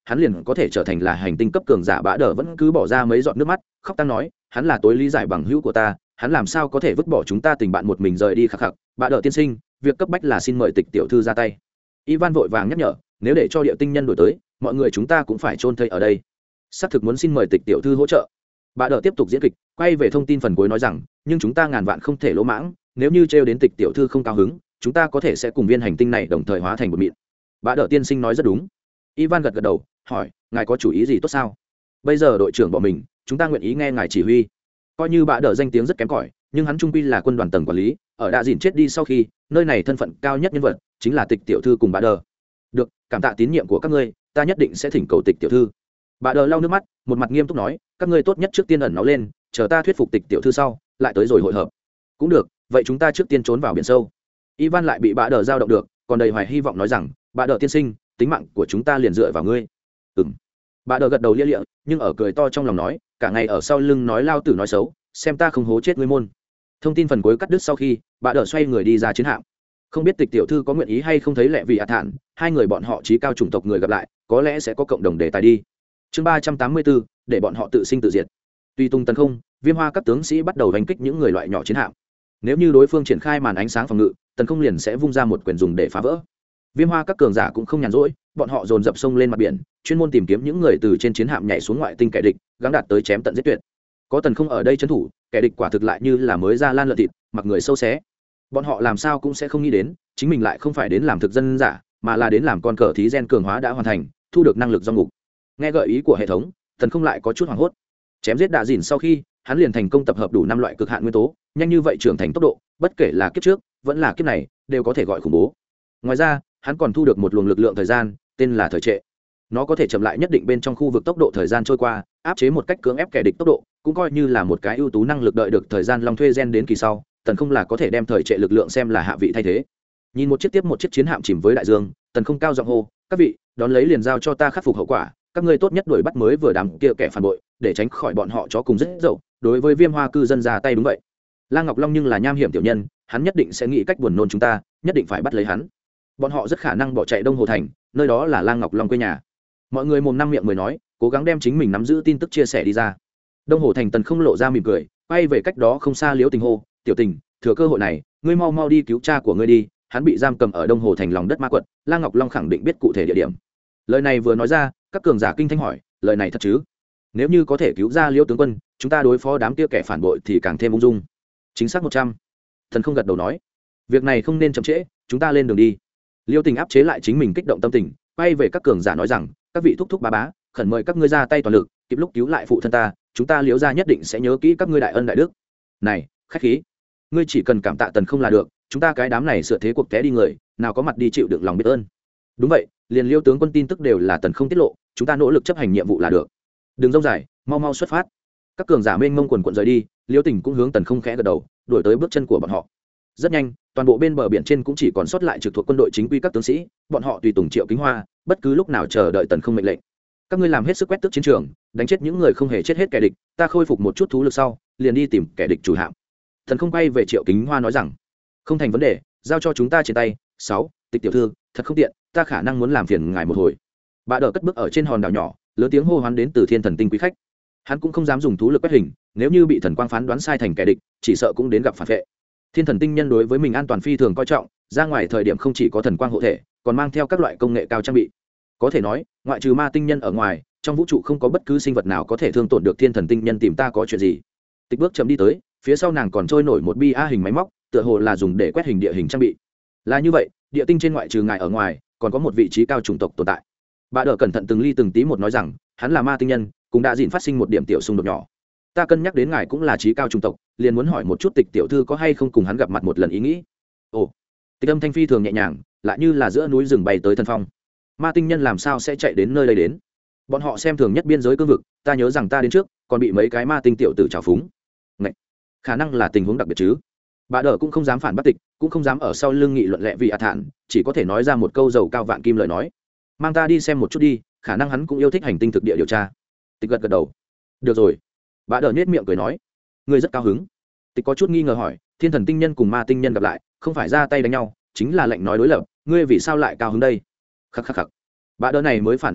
hắn liền có thể trở thành là hành tinh cấp cường giả. Bã Đờ vẫn cứ bỏ ra mấy giọt nước mắt khóc tăng nói, hắn là tối lý giải bằng hữu của ta, hắn làm sao có thể vứt bỏ chúng ta tình bạn một mình rời đi. Khắc khắc, Bã Đờ tiên sinh, việc cấp bách là xin mời Tịch tiểu thư ra tay. Ivan vội vàng nhắc nhở, nếu để cho địa tinh nhân đổi tới, mọi người chúng ta cũng phải chôn thây ở đây. Xác thực muốn xin mời Tịch tiểu thư hỗ trợ. Bã Đờ tiếp tục diễn kịch, quay về thông tin phần cuối nói rằng, nhưng chúng ta ngàn vạn không thể lỗ mãng, nếu như trêu đến Tịch tiểu thư không cao hứng, chúng ta có thể sẽ cùng viên hành tinh này đồng thời hóa thành một mịn. Bã Đờ tiên sinh nói rất đúng. Ivan gật gật đầu, hỏi, ngài có chủ ý gì tốt sao? Bây giờ đội trưởng bỏ mình, chúng ta nguyện ý nghe ngài chỉ huy. Coi như Bã Đờ danh tiếng rất kém cỏi, nhưng hắn trung quy là quân đoàn tầng quản lý, ở Đạ Dìn chết đi sau khi, nơi này thân phận cao nhất nhân vật chính là Tịch tiểu thư cùng Bã Đờ. Được, cảm tạ tín nhiệm của các ngươi, ta nhất định sẽ thỉnh cầu Tịch tiểu thư. Bã Đờ lau nước mắt, một mặt nghiêm túc nói, các ngươi tốt nhất trước tiên ẩn náu lên, chờ ta thuyết phục Tịch tiểu thư sau, lại tới rồi hội hợp. Cũng được, vậy chúng ta trước tiên trốn vào biển sâu. Ivan lại bị Bã Đờ giao động được, còn đầy hoài hy vọng nói rằng, Bã Đờ tiên sinh, tính mạng của chúng ta liền dựa vào ngươi. Ừm. Bã Đờ gật đầu lia lịa, nhưng ở cười to trong lòng nói, cả ngày ở sau lưng nói lao tử nói xấu, xem ta không hố chết ngươi môn. Thông tin phần cuối cắt đứt sau khi, Bã Đờ xoay người đi ra chiến hạm. Không biết Tịch tiểu thư có nguyện ý hay không thấy lẹ vì ạt thản, hai người bọn họ chí cao chủng tộc người gặp lại, có lẽ sẽ có cộng đồng đề tài đi. Chương ba trăm tám mươi bốn, để bọn họ tự sinh tự diệt. Tuy tung tấn không, Viêm Hoa các tướng sĩ bắt đầu đánh kích những người loại nhỏ chiến hạm. Nếu như đối phương triển khai màn ánh sáng phòng ngự, tấn không liền sẽ vung ra một quyền dùng để phá vỡ. Viêm Hoa các cường giả cũng không nhàn rỗi, bọn họ dồn dập sông lên mặt biển, chuyên môn tìm kiếm những người từ trên chiến hạm nhảy xuống ngoại tinh kẻ địch, gắng đạt tới chém tận giết tuyệt. Có tần không ở đây trấn thủ, kẻ địch quả thực lại như là mới ra lan lợn thịt, mặc người sâu xé. Bọn họ làm sao cũng sẽ không nghĩ đến, chính mình lại không phải đến làm thực dân giả, mà là đến làm con cờ thí gen cường hóa đã hoàn thành, thu được năng lực do ngục. Nghe gợi ý của hệ thống, tần không lại có chút hoảng hốt. Chém giết Đạ Dìn sau khi, hắn liền thành công tập hợp đủ năm loại cực hạn nguyên tố, nhanh như vậy trưởng thành tốc độ, bất kể là kiếp trước, vẫn là kiếp này, đều có thể gọi khủng bố. Ngoài ra, hắn còn thu được một luồng lực lượng thời gian, tên là thời trệ. Nó có thể chậm lại nhất định bên trong khu vực tốc độ thời gian trôi qua, áp chế một cách cưỡng ép kẻ địch tốc độ, cũng coi như là một cái ưu tú năng lực. Đợi được thời gian long thuê gen đến kỳ sau, tần không là có thể đem thời trệ lực lượng xem là hạ vị thay thế. Nhìn một chiếc tiếp một chiếc chiến hạm chìm với đại dương, tần không cao giọng hô, các vị, đón lấy liền giao cho ta khắc phục hậu quả, các ngươi tốt nhất đuổi bắt mới vừa đám kia kẻ phản bội, để tránh khỏi bọn họ chó cùng rất dậu. Đối với Viêm Hoa cư dân ra tay đúng vậy. La Ngọc Long nhưng là nham hiểm tiểu nhân, hắn nhất định sẽ nghĩ cách buồn nôn chúng ta, nhất định phải bắt lấy hắn. Bọn họ rất khả năng bỏ chạy Đông Hồ thành, nơi đó là La Ngọc Long quê nhà. Mọi người mồm năm miệng mười nói, cố gắng đem chính mình nắm giữ tin tức chia sẻ đi ra. Đông Hồ thành tần không lộ ra mỉm cười, quay về cách đó không xa Liễu Tình hô, tiểu Tình, thừa cơ hội này, ngươi mau mau đi cứu cha của ngươi đi, hắn bị giam cầm ở Đông Hồ thành lòng đất ma quật, La Ngọc Long khẳng định biết cụ thể địa điểm. Lời này vừa nói ra, các cường giả kinh thanh hỏi, lời này thật chứ? Nếu như có thể cứu ra Liễu tướng quân, chúng ta đối phó đám kia kẻ phản bội thì càng thêm ung dung. Chính xác một trăm. Thần không gật đầu nói, việc này không nên chậm trễ, chúng ta lên đường đi. Liêu Tình áp chế lại chính mình kích động tâm tình, quay về các cường giả nói rằng, các vị thúc thúc bá bá, khẩn mời các ngươi ra tay toàn lực, kịp lúc cứu lại phụ thân ta, chúng ta Liễu gia nhất định sẽ nhớ kỹ các ngươi đại ân đại đức. Này, khách khí, ngươi chỉ cần cảm tạ Tần không là được, chúng ta cái đám này sửa thế cuộc té đi người, nào có mặt đi chịu đựng lòng biết ơn. Đúng vậy, liền Liêu tướng quân tin tức đều là Tần không tiết lộ, chúng ta nỗ lực chấp hành nhiệm vụ là được. Đừng rông dài, mau mau xuất phát. Các cường giả mênh mông quần quần rời đi, Liêu Tình cũng hướng Tần không khẽ gật đầu, đuổi tới bước chân của bọn họ. Rất nhanh, toàn bộ bên bờ biển trên cũng chỉ còn sót lại trực thuộc quân đội chính quy các tướng sĩ, bọn họ tùy tùng Triệu Kính Hoa, bất cứ lúc nào chờ đợi Tần không mệnh lệnh. Các ngươi làm hết sức quét tước chiến trường, đánh chết những người không hề chết hết kẻ địch, ta khôi phục một chút thú lực sau, liền đi tìm kẻ địch chủ hạm. Thần không quay về Triệu Kính Hoa nói rằng, không thành vấn đề, giao cho chúng ta trên tay. Sáu, Tịch tiểu thư, thật không tiện, ta khả năng muốn làm phiền ngài một hồi. Bà đỡ cất bước ở trên hòn đảo nhỏ, lớn tiếng hô hoán đến từ Thiên Thần Tinh quý khách. Hắn cũng không dám dùng thú lực quét hình, nếu như bị thần quang phán đoán sai thành kẻ địch, chỉ sợ cũng đến gặp phản vệ. Thiên Thần Tinh nhân đối với mình an toàn phi thường coi trọng, ra ngoài thời điểm không chỉ có thần quang hộ thể, còn mang theo các loại công nghệ cao trang bị. Có thể nói, ngoại trừ ma tinh nhân ở ngoài, trong vũ trụ không có bất cứ sinh vật nào có thể thương tổn được Thiên Thần Tinh nhân. Tìm ta có chuyện gì? Tịch bước chậm đi tới, phía sau nàng còn trôi nổi một bi a hình máy móc, tựa hồ là dùng để quét hình địa hình trang bị. Là như vậy, địa tinh trên ngoại trừ ngài ở ngoài, còn có một vị trí cao chủng tộc tồn tại. Bà đỡ cẩn thận từng ly từng tí một nói rằng, hắn là ma tinh nhân, cũng đã dịn phát sinh một điểm tiểu xung đột nhỏ. Ta cân nhắc đến ngài cũng là trí cao chủng tộc, liền muốn hỏi một chút Tịch tiểu thư có hay không cùng hắn gặp mặt một lần ý nghĩ. Ồ, Tịch âm thanh phi thường nhẹ nhàng, lại như là giữa núi rừng bay tới thần phong. Ma tinh nhân làm sao sẽ chạy đến nơi đây đến? Bọn họ xem thường nhất biên giới cương vực, ta nhớ rằng ta đến trước, còn bị mấy cái ma tinh tiểu tử trào phúng. Ngậy, khả năng là tình huống đặc biệt chứ. Bà đỡ cũng không dám phản bác Tịch, cũng không dám ở sau lưng nghị luận lẹ vì ạt thản, chỉ có thể nói ra một câu dầu cao vạn kim lời nói. Mang ta đi xem một chút đi, khả năng hắn cũng yêu thích hành tinh thực địa điều tra. Tịch gật gật đầu. Được rồi. Bà đỡ nhếch miệng cười nói, ngươi rất cao hứng. Tịch có chút nghi ngờ hỏi, Thiên Thần Tinh nhân cùng ma tinh nhân gặp lại, không phải ra tay đánh nhau, chính là lệnh nói đối lập, ngươi vì sao lại cao hứng đây? Khắc khắc khắc. Bà đỡ này mới phản ứng được,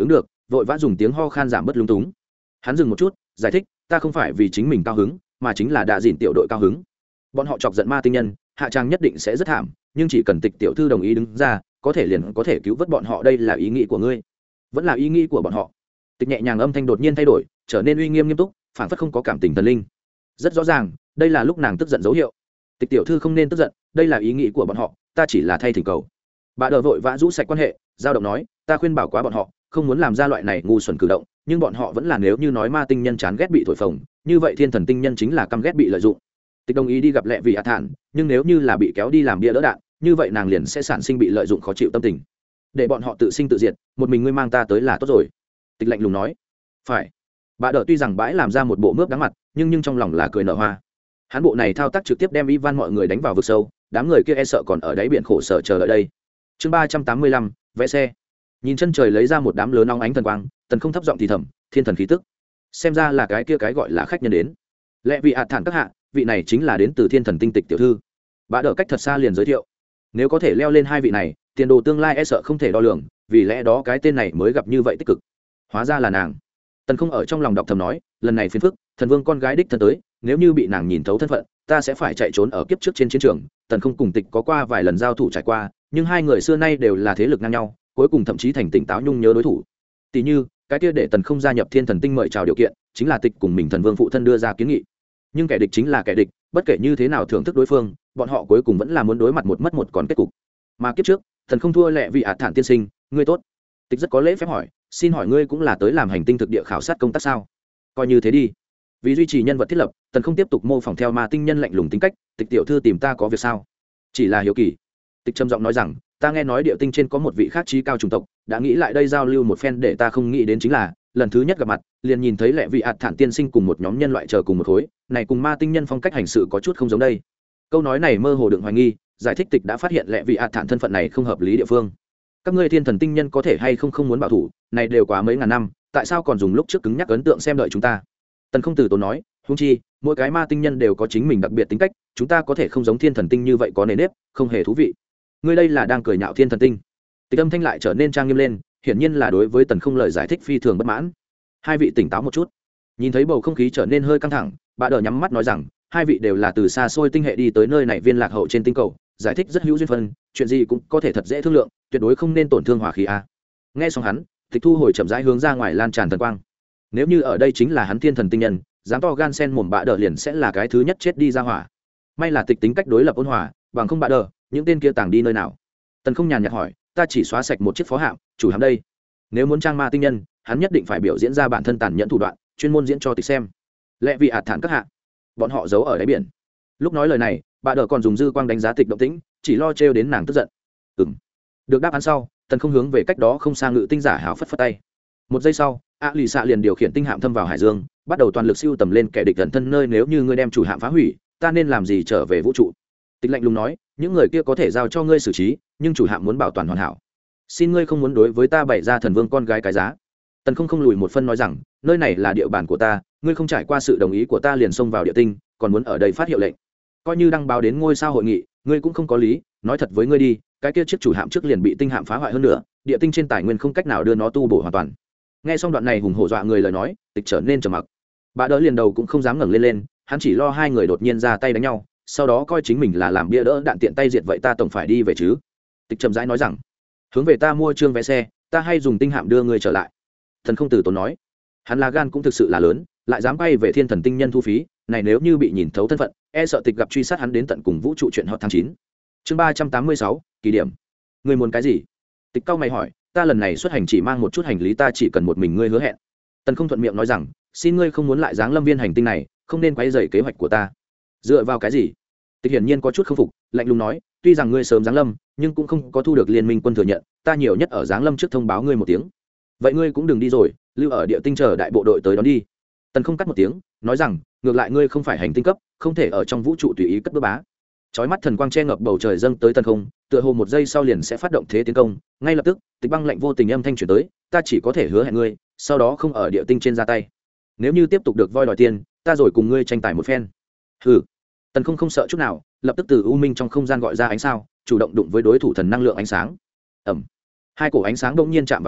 vội vã dùng tiếng ho khan giảm bớt lúng túng. Hắn dừng một chút giải thích, ta không phải vì chính mình cao hứng mà chính là đạ dìn tiểu đội cao hứng. Bọn họ chọc giận ma tinh nhân, hạ trang nhất định sẽ rất thảm, nhưng chỉ cần Tịch tiểu thư đồng ý đứng ra, có thể liền có thể cứu vớt bọn họ. Đây là ý nghĩ của ngươi, vẫn là ý nghĩ của bọn họ. Tịch nhẹ nhàng âm thanh đột nhiên thay đổi, trở nên uy nghiêm nghiêm túc, phảng phất không có cảm tình thần linh. Rất rõ ràng, đây là lúc nàng tức giận dấu hiệu. Tịch tiểu thư không nên tức giận, đây là ý nghĩ của bọn họ, ta chỉ là thay thỉnh cầu. Bà đờ vội vã rũ sạch quan hệ, giao động nói, ta khuyên bảo quá bọn họ, không muốn làm ra loại này ngu xuẩn cử động, nhưng bọn họ vẫn là, nếu như nói ma tinh nhân chán ghét bị thổi phồng, như vậy thiên thần tinh nhân chính là căm ghét bị lợi dụng. Tịch đồng ý đi gặp lẹ vì hạ thản, nhưng nếu như là bị kéo đi làm bia đỡ đạn, như vậy nàng liền sẽ sản sinh bị lợi dụng khó chịu tâm tình. Để bọn họ tự sinh tự diệt, một mình ngươi mang ta tới là tốt rồi. Tịch lạnh lùng nói. Phải. Bà đỡ tuy rằng bãi làm ra một bộ mướp đáng mặt, nhưng nhưng trong lòng là cười nở hoa. Hắn bộ này thao tác trực tiếp đem Ivan mọi người đánh vào vực sâu, đám người kia e sợ còn ở đáy biển khổ sở chờ đợi đây. Chương ba trăm tám mươi lăm, vẽ xe. Nhìn chân trời lấy ra một đám lớn nóng ánh thần quang, Tần không thấp giọng thì thầm, thiên thần khí tức. Xem ra là cái kia cái gọi là khách nhân đến. Lẽ vị hạ thản các hạ, vị này chính là đến từ thiên thần tinh Tịch tiểu thư. Bà đỡ cách thật xa liền giới thiệu. Nếu có thể leo lên hai vị này, tiền đồ tương lai e sợ không thể đo lường, vì lẽ đó cái tên này mới gặp như vậy tích cực. Hóa ra là nàng. Tần không ở trong lòng đọc thầm nói, lần này phiền phức, thần vương con gái đích thân tới, nếu như bị nàng nhìn thấu thân phận, ta sẽ phải chạy trốn ở kiếp trước trên chiến trường. Tần không cùng Tịch có qua vài lần giao thủ trải qua, nhưng hai người xưa nay đều là thế lực ngang nhau, cuối cùng thậm chí thành tỉnh táo nhung nhớ đối thủ. Tỷ như cái kia để Tần không gia nhập thiên thần tinh mời chào điều kiện, chính là Tịch cùng mình thần vương phụ thân đưa ra kiến nghị. Nhưng kẻ địch chính là kẻ địch, bất kể như thế nào thưởng thức đối phương, bọn họ cuối cùng vẫn là muốn đối mặt một mất một còn kết cục. Mà kiếp trước, thần không thua lẹ vì ạt thản tiên sinh, ngươi tốt. Tịch rất có lễ phép hỏi, xin hỏi ngươi cũng là tới làm hành tinh thực địa khảo sát công tác sao? Coi như thế đi. Vì duy trì nhân vật thiết lập, Tần không tiếp tục mô phỏng theo ma tinh nhân lạnh lùng tính cách. Tịch tiểu thư tìm ta có việc sao? Chỉ là hiếu kỳ. Tịch trầm giọng nói rằng, ta nghe nói địa tinh trên có một vị khác trí cao chủng tộc, đã nghĩ lại đây giao lưu một phen, để ta không nghĩ đến chính là lần thứ nhất gặp mặt liền nhìn thấy lẹ vị ạt thản tiên sinh cùng một nhóm nhân loại chờ cùng một khối, này cùng ma tinh nhân phong cách hành sự có chút không giống đây. Câu nói này mơ hồ đựng hoài nghi, giải thích Tịch đã phát hiện lẹ vị ạt thản thân phận này không hợp lý địa phương. Các ngươi thiên thần tinh nhân có thể hay không không muốn bảo thủ, này đều quá mấy ngàn năm, tại sao còn dùng lúc trước cứng nhắc ấn tượng xem đợi chúng ta? Tần không từ tốn nói, huống chi mỗi cái ma tinh nhân đều có chính mình đặc biệt tính cách, chúng ta có thể không giống thiên thần tinh như vậy có nề nếp, không hề thú vị. Ngươi đây là đang cười nhạo thiên thần tinh. Tịch âm thanh lại trở nên trang nghiêm lên, hiển nhiên là đối với Tần không lời giải thích phi thường bất mãn. Hai vị tỉnh táo một chút. Nhìn thấy bầu không khí trở nên hơi căng thẳng, bà đỡ nhắm mắt nói rằng, hai vị đều là từ xa xôi tinh hệ đi tới nơi này viên lạc hậu trên tinh cầu, giải thích rất hữu duyên phân, chuyện gì cũng có thể thật dễ thương lượng, tuyệt đối không nên tổn thương hòa khí a. Nghe xong hắn, Tịch thu hồi chậm rãi hướng ra ngoài lan tràn thần quang. Nếu như ở đây chính là hắn thiên thần tinh nhân, dám to gan sen mồm bạ đỡ liền sẽ là cái thứ nhất chết đi ra hỏa. May là Tịch tính cách đối lập ôn hòa, bằng không bạ đỡ, những tên kia tàng đi nơi nào? Tần không nhàn nhạt hỏi, ta chỉ xóa sạch một chiếc phó hạm, chủ hạm đây. Nếu muốn trang ma tinh nhân, hắn nhất định phải biểu diễn ra bản thân tàn nhẫn thủ đoạn, chuyên môn diễn cho Tịch xem. Lẽ vì ạt thản các hạ, bọn họ giấu ở đáy biển. Lúc nói lời này, bà đỡ còn dùng dư quang đánh giá Tịch động tĩnh, chỉ lo trêu đến nàng tức giận. Ừm. Được đáp án sau, Tần không hướng về cách đó không xa ngự tinh giả hào phất phất tay. Một giây sau, a lì xạ liền điều khiển tinh hạm thâm vào hải dương, bắt đầu toàn lực siêu tầm lên kẻ địch gần thân nơi. Nếu như ngươi đem chủ hạm phá hủy, ta nên làm gì trở về vũ trụ? Tịch lạnh lùng nói, những người kia có thể giao cho ngươi xử trí, nhưng chủ hạm muốn bảo toàn hoàn hảo. Xin ngươi không muốn đối với ta bày ra thần vương con gái cái giá. Tần không không lùi một phân nói rằng, nơi này là địa bàn của ta, ngươi không trải qua sự đồng ý của ta liền xông vào địa tinh, còn muốn ở đây phát hiệu lệnh. Coi như đăng báo đến ngôi sao hội nghị, ngươi cũng không có lý. Nói thật với ngươi đi, cái kia chiếc chủ hạm trước liền bị tinh hạm phá hoại hơn nữa, địa tinh trên tài nguyên không cách nào đưa nó tu bổ hoàn toàn. Nghe xong đoạn này hùng hổ dọa người lời nói, Tịch trở nên trầm mặc. Bà đỡ liền đầu cũng không dám ngẩng lên lên, hắn chỉ lo hai người đột nhiên ra tay đánh nhau, sau đó coi chính mình là làm bia đỡ đạn tiện tay diệt, vậy ta tổng phải đi về chứ? Tịch chậm rãi nói rằng, hướng về ta mua trương vé xe, ta hay dùng tinh hạm đưa ngươi trở lại. Thần không từ tốn nói, hắn là gan cũng thực sự là lớn, lại dám bay về thiên thần tinh nhân thu phí, này nếu như bị nhìn thấu thân phận, e sợ Tịch gặp truy sát hắn đến tận cùng vũ trụ chuyện hot tháng chín. Chương ba trăm tám mươi sáu, kỳ điểm. Ngươi muốn cái gì? Tịch cau mày hỏi, ta lần này xuất hành chỉ mang một chút hành lý, ta chỉ cần một mình ngươi hứa hẹn. Tần không thuận miệng nói rằng, xin ngươi không muốn lại giáng lâm viên hành tinh này, không nên quấy rầy kế hoạch của ta. Dựa vào cái gì? Tịch hiển nhiên có chút không phục, lạnh lùng nói, tuy rằng ngươi sớm giáng lâm, nhưng cũng không có thu được liên minh quân thừa nhận, ta nhiều nhất ở giáng lâm trước thông báo ngươi một tiếng. Vậy ngươi cũng đừng đi rồi, lưu ở địa tinh chờ đại bộ đội tới đón đi. Tần không cắt một tiếng, nói rằng, ngược lại ngươi không phải hành tinh cấp, không thể ở trong vũ trụ tùy ý cất bước bá. Chói mắt thần quang che ngập bầu trời dâng tới tần không, tựa hồ một giây sau liền sẽ phát động thế tiến công. Ngay lập tức, Tịch băng lạnh vô tình âm thanh truyền tới, ta chỉ có thể hứa hẹn ngươi, sau đó không ở địa tinh trên ra tay. Nếu như tiếp tục được voi đòi tiền, ta rồi cùng ngươi tranh tài một phen. Hừ. Tần không không sợ chút nào, lập tức từ u minh trong không gian gọi ra ánh sao, chủ động đụng với đối thủ thần năng lượng ánh sáng. Ầm. Hai cổ ánh sáng bỗng nhiên chạm vào nhau,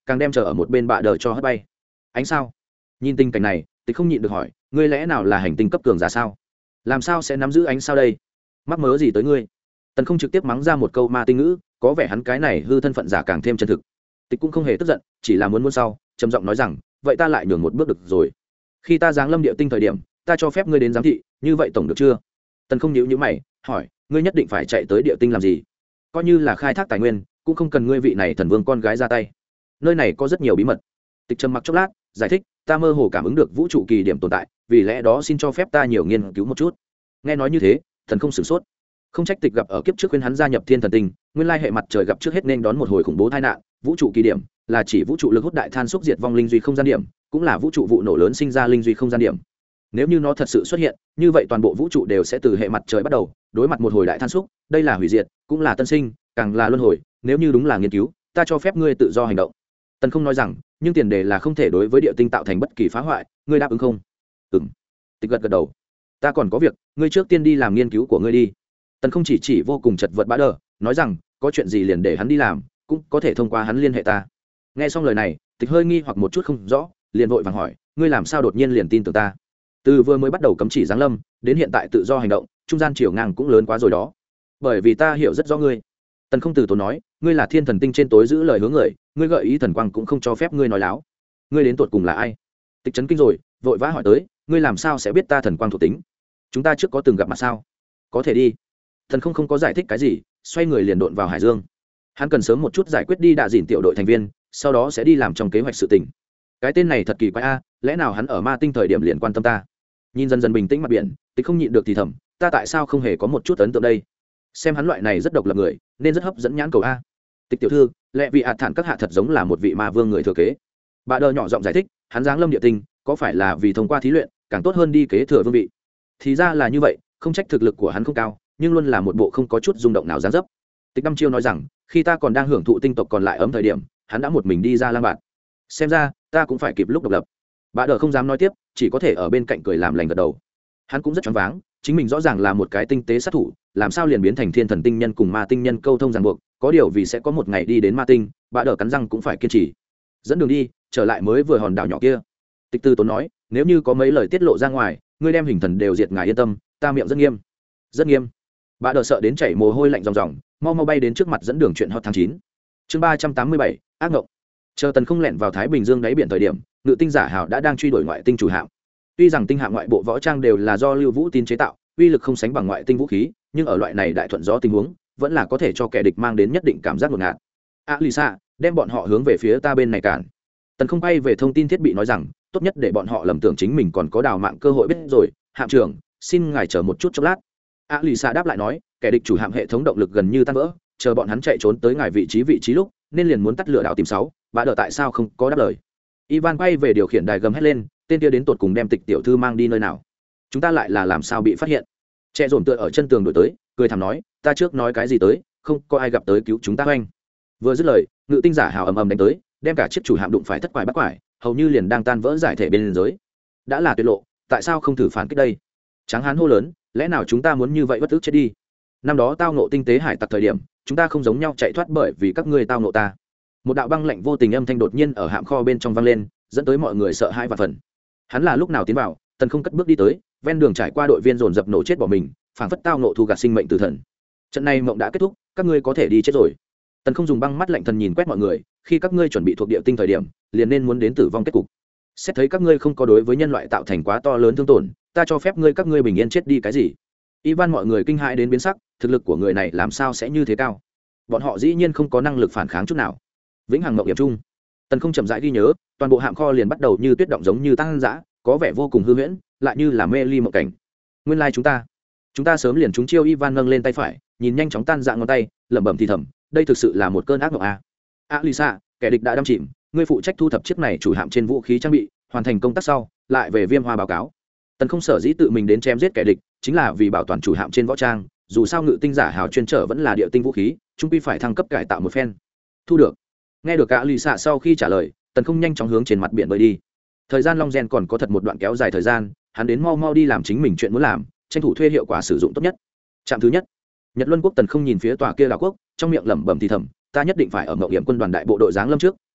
càng đem chờ ở một bên bạ đờ cho hất bay. Ánh sao? Nhìn tình cảnh này, tịch không nhịn được hỏi, ngươi lẽ nào là hành tinh cấp cường giả sao? Làm sao sẽ nắm giữ ánh sao đây? Mắc mớ gì tới ngươi? Tần không trực tiếp mắng ra một câu ma tinh ngữ, có vẻ hắn cái này hư thân phận giả càng thêm chân thực. Tịch cũng không hề tức giận, chỉ là muốn muốn sau, trầm giọng nói rằng, vậy ta lại nhường một bước được rồi. Khi ta giáng lâm địa tinh thời điểm, ta cho phép ngươi đến giám thị, như vậy tổng được chưa? Tần không nhíu nhíu mày, hỏi, ngươi nhất định phải chạy tới địa tinh làm gì? Coi như là khai thác tài nguyên, cũng không cần ngươi vị này thần vương con gái ra tay. Nơi này có rất nhiều bí mật. Tịch trầm mặc chốc lát, giải thích, ta mơ hồ cảm ứng được vũ trụ kỳ điểm tồn tại, vì lẽ đó xin cho phép ta nhiều nghiên cứu một chút. Nghe nói như thế, thần không sửng sốt. Không trách Tịch gặp ở kiếp trước khuyên hắn gia nhập thiên thần tinh, nguyên lai hệ mặt trời gặp trước hết nên đón một hồi khủng bố tai nạn. Vũ trụ kỳ điểm là chỉ vũ trụ lực hút đại than xúc diệt vong linh duy không gian điểm, cũng là vũ trụ vụ nổ lớn sinh ra linh duy không gian điểm. Nếu như nó thật sự xuất hiện, như vậy toàn bộ vũ trụ đều sẽ từ hệ mặt trời bắt đầu đối mặt một hồi đại than xúc, đây là hủy diệt, cũng là tân sinh, càng là luân hồi. Nếu như đúng là nghiên cứu, ta cho phép ngươi tự do hành động. Tần không nói rằng, nhưng tiền đề là không thể đối với địa tinh tạo thành bất kỳ phá hoại, ngươi đáp ứng không? Ừm. Tịch gật gật đầu. Ta còn có việc, ngươi trước tiên đi làm nghiên cứu của ngươi đi. Tần không chỉ chỉ vô cùng chật vật bã đờ, nói rằng, có chuyện gì liền để hắn đi làm, cũng có thể thông qua hắn liên hệ ta. Nghe xong lời này, Tịch hơi nghi hoặc một chút không rõ, liền vội vàng hỏi, ngươi làm sao đột nhiên liền tin tưởng ta? Từ vừa mới bắt đầu cấm chỉ giáng lâm, đến hiện tại tự do hành động, trung gian chiều ngang cũng lớn quá rồi đó. Bởi vì ta hiểu rất rõ ngươi. Tần không từ tốn nói, ngươi là thiên thần tinh trên tối giữ lời hứa người, ngươi gợi ý thần quang cũng không cho phép ngươi nói láo. Ngươi đến tuột cùng là ai? Tịch chấn kinh rồi, vội vã hỏi tới, ngươi làm sao sẽ biết ta thần quang thuộc tính? Chúng ta trước có từng gặp mặt sao? Có thể đi. Thần không không có giải thích cái gì, xoay người liền độn vào hải dương. Hắn cần sớm một chút giải quyết đi đạ dìn tiểu đội thành viên, sau đó sẽ đi làm trong kế hoạch sự tình. Cái tên này thật kỳ quái a, lẽ nào hắn ở ma tinh thời điểm liền quan tâm ta? Nhìn dần dần bình tĩnh mặt biển, Tịch không nhịn được thì thầm, ta tại sao không hề có một chút ấn tượng đây? Xem hắn loại này rất độc lập người, nên rất hấp dẫn nhãn cầu a. Tịch tiểu thư, lẽ vị ạt thản các hạ thật giống là một vị ma vương người thừa kế. Bà đờ nhỏ giọng giải thích, hắn giáng lâm địa tinh, có phải là vì thông qua thí luyện, càng tốt hơn đi kế thừa vương vị? Thì ra là như vậy, không trách thực lực của hắn không cao, nhưng luôn là một bộ không có chút rung động nào dáng dấp. Tịch năm chiêu nói rằng, khi ta còn đang hưởng thụ tinh tộc còn lại ấm thời điểm, hắn đã một mình đi ra lang bạt. Xem ra, ta cũng phải kịp lúc độc lập. Bà đờ không dám nói tiếp, chỉ có thể ở bên cạnh cười làm lành gật đầu. Hắn cũng rất choáng váng, chính mình rõ ràng là một cái tinh tế sát thủ, làm sao liền biến thành thiên thần tinh nhân cùng ma tinh nhân câu thông ràng buộc? Có điều vì sẽ có một ngày đi đến ma tinh, bà đờ cắn răng cũng phải kiên trì. Dẫn đường đi, trở lại mới vừa hòn đảo nhỏ kia. Tịch Tư Tốn nói, nếu như có mấy lời tiết lộ ra ngoài, ngươi đem hình thần đều diệt, ngài yên tâm, ta miệng rất nghiêm. Rất nghiêm. Bà đờ sợ đến chảy mồ hôi lạnh ròng ròng, mau mau bay đến trước mặt dẫn đường chuyện hot tháng chín. Chương ba trăm tám mươi bảy, ác ngộng. Chờ Tần không lẻn vào Thái Bình Dương đáy biển thời điểm, ngự tinh giả hào đã đang truy đuổi ngoại tinh chủ hạm. Tuy rằng tinh hạm ngoại bộ võ trang đều là do Lưu Vũ Tín chế tạo, uy lực không sánh bằng ngoại tinh vũ khí, nhưng ở loại này đại thuận gió tình huống, vẫn là có thể cho kẻ địch mang đến nhất định cảm giác ngột ngạt. A Lisa, đem bọn họ hướng về phía ta bên này cản. Tần không bay về thông tin thiết bị nói rằng, tốt nhất để bọn họ lầm tưởng chính mình còn có đào mạng cơ hội biết rồi. Hạm trưởng, xin ngài chờ một chút chốc lát. A Lisa đáp lại nói, kẻ địch chủ hạm hệ thống động lực gần như tan vỡ, chờ bọn hắn chạy trốn tới ngài vị trí vị trí lúc, nên liền muốn tắt lửa đảo tìm sáu. Bà đợi tại sao không có đáp lời? Ivan quay về điều khiển đài gầm hét lên, tên kia đến tột cùng đem Tịch tiểu thư mang đi nơi nào? Chúng ta lại là làm sao bị phát hiện? Trẻ dồn tựa ở chân tường đổi tới, cười thầm nói, ta trước nói cái gì tới, không có ai gặp tới cứu chúng ta oanh. Vừa dứt lời, ngự tinh giả hào ầm ầm đánh tới, đem cả chiếc chủ hạm đụng phải thất quải bắt quải, hầu như liền đang tan vỡ giải thể bên giới. Đã là tuyệt lộ, tại sao không thử phản kích đây? Tráng hán hô lớn, lẽ nào chúng ta muốn như vậy bất tức chết đi? Năm đó tao nộ tinh tế hải tặc thời điểm, chúng ta không giống nhau chạy thoát bởi vì các ngươi tao nộ ta. Một đạo băng lạnh vô tình âm thanh đột nhiên ở hạm kho bên trong vang lên, dẫn tới mọi người sợ hãi và phần. Hắn là lúc nào tiến vào? Tần không cất bước đi tới, ven đường trải qua đội viên dồn dập nổ chết bỏ mình, phảng phất tao nộ thu gặt sinh mệnh tử thần. Trận này mộng đã kết thúc, các ngươi có thể đi chết rồi. Tần không dùng băng mắt lạnh thần nhìn quét mọi người, khi các ngươi chuẩn bị thuộc địa tinh thời điểm, liền nên muốn đến tử vong kết cục. Xét thấy các ngươi không có đối với nhân loại tạo thành quá to lớn thương tổn, ta cho phép ngươi các ngươi bình yên chết đi cái gì? Ivan mọi người kinh hãi đến biến sắc, thực lực của người này làm sao sẽ như thế cao? Bọn họ dĩ nhiên không có năng lực phản kháng chút nào. Vĩnh hằng mộng hiểm chung. Tần không chậm rãi ghi nhớ, toàn bộ hạm kho liền bắt đầu như tuyết động giống như tăng dã, có vẻ vô cùng hư huyễn, lại như là mê ly mộng cảnh. Nguyên lai like chúng ta, chúng ta sớm liền trúng chiêu. Ivan nâng lên tay phải, nhìn nhanh chóng tan dạng ngón tay, lẩm bẩm thì thầm, đây thực sự là một cơn ác mộng a. A Lisa, kẻ địch đã đâm chìm, ngươi phụ trách thu thập chiếc này chủ hạm trên vũ khí trang bị, hoàn thành công tác sau, lại về Viêm Hoa báo cáo. Tần không sở dĩ tự mình đến chém giết kẻ địch, chính là vì bảo toàn chủ hạm trên võ trang, dù sao ngự tinh giả hào chuyên trở vẫn là địa tinh vũ khí, chúng quy phải thăng cấp cải tạo một phen. Thu được. Nghe được A Lisa sau khi trả lời, Tần không nhanh chóng hướng trên mặt biển bơi đi. Thời gian long gen còn có thật một đoạn kéo dài thời gian, hắn đến mau mau đi làm chính mình chuyện muốn làm, tranh thủ thuê hiệu quả sử dụng tốt nhất. Trạm thứ nhất, Nhật Luân quốc. Tần không nhìn phía tòa kia đảo quốc, trong miệng lẩm bẩm thì thầm, ta nhất định phải ở mậu hiểm quân đoàn đại bộ đội giáng lâm trước,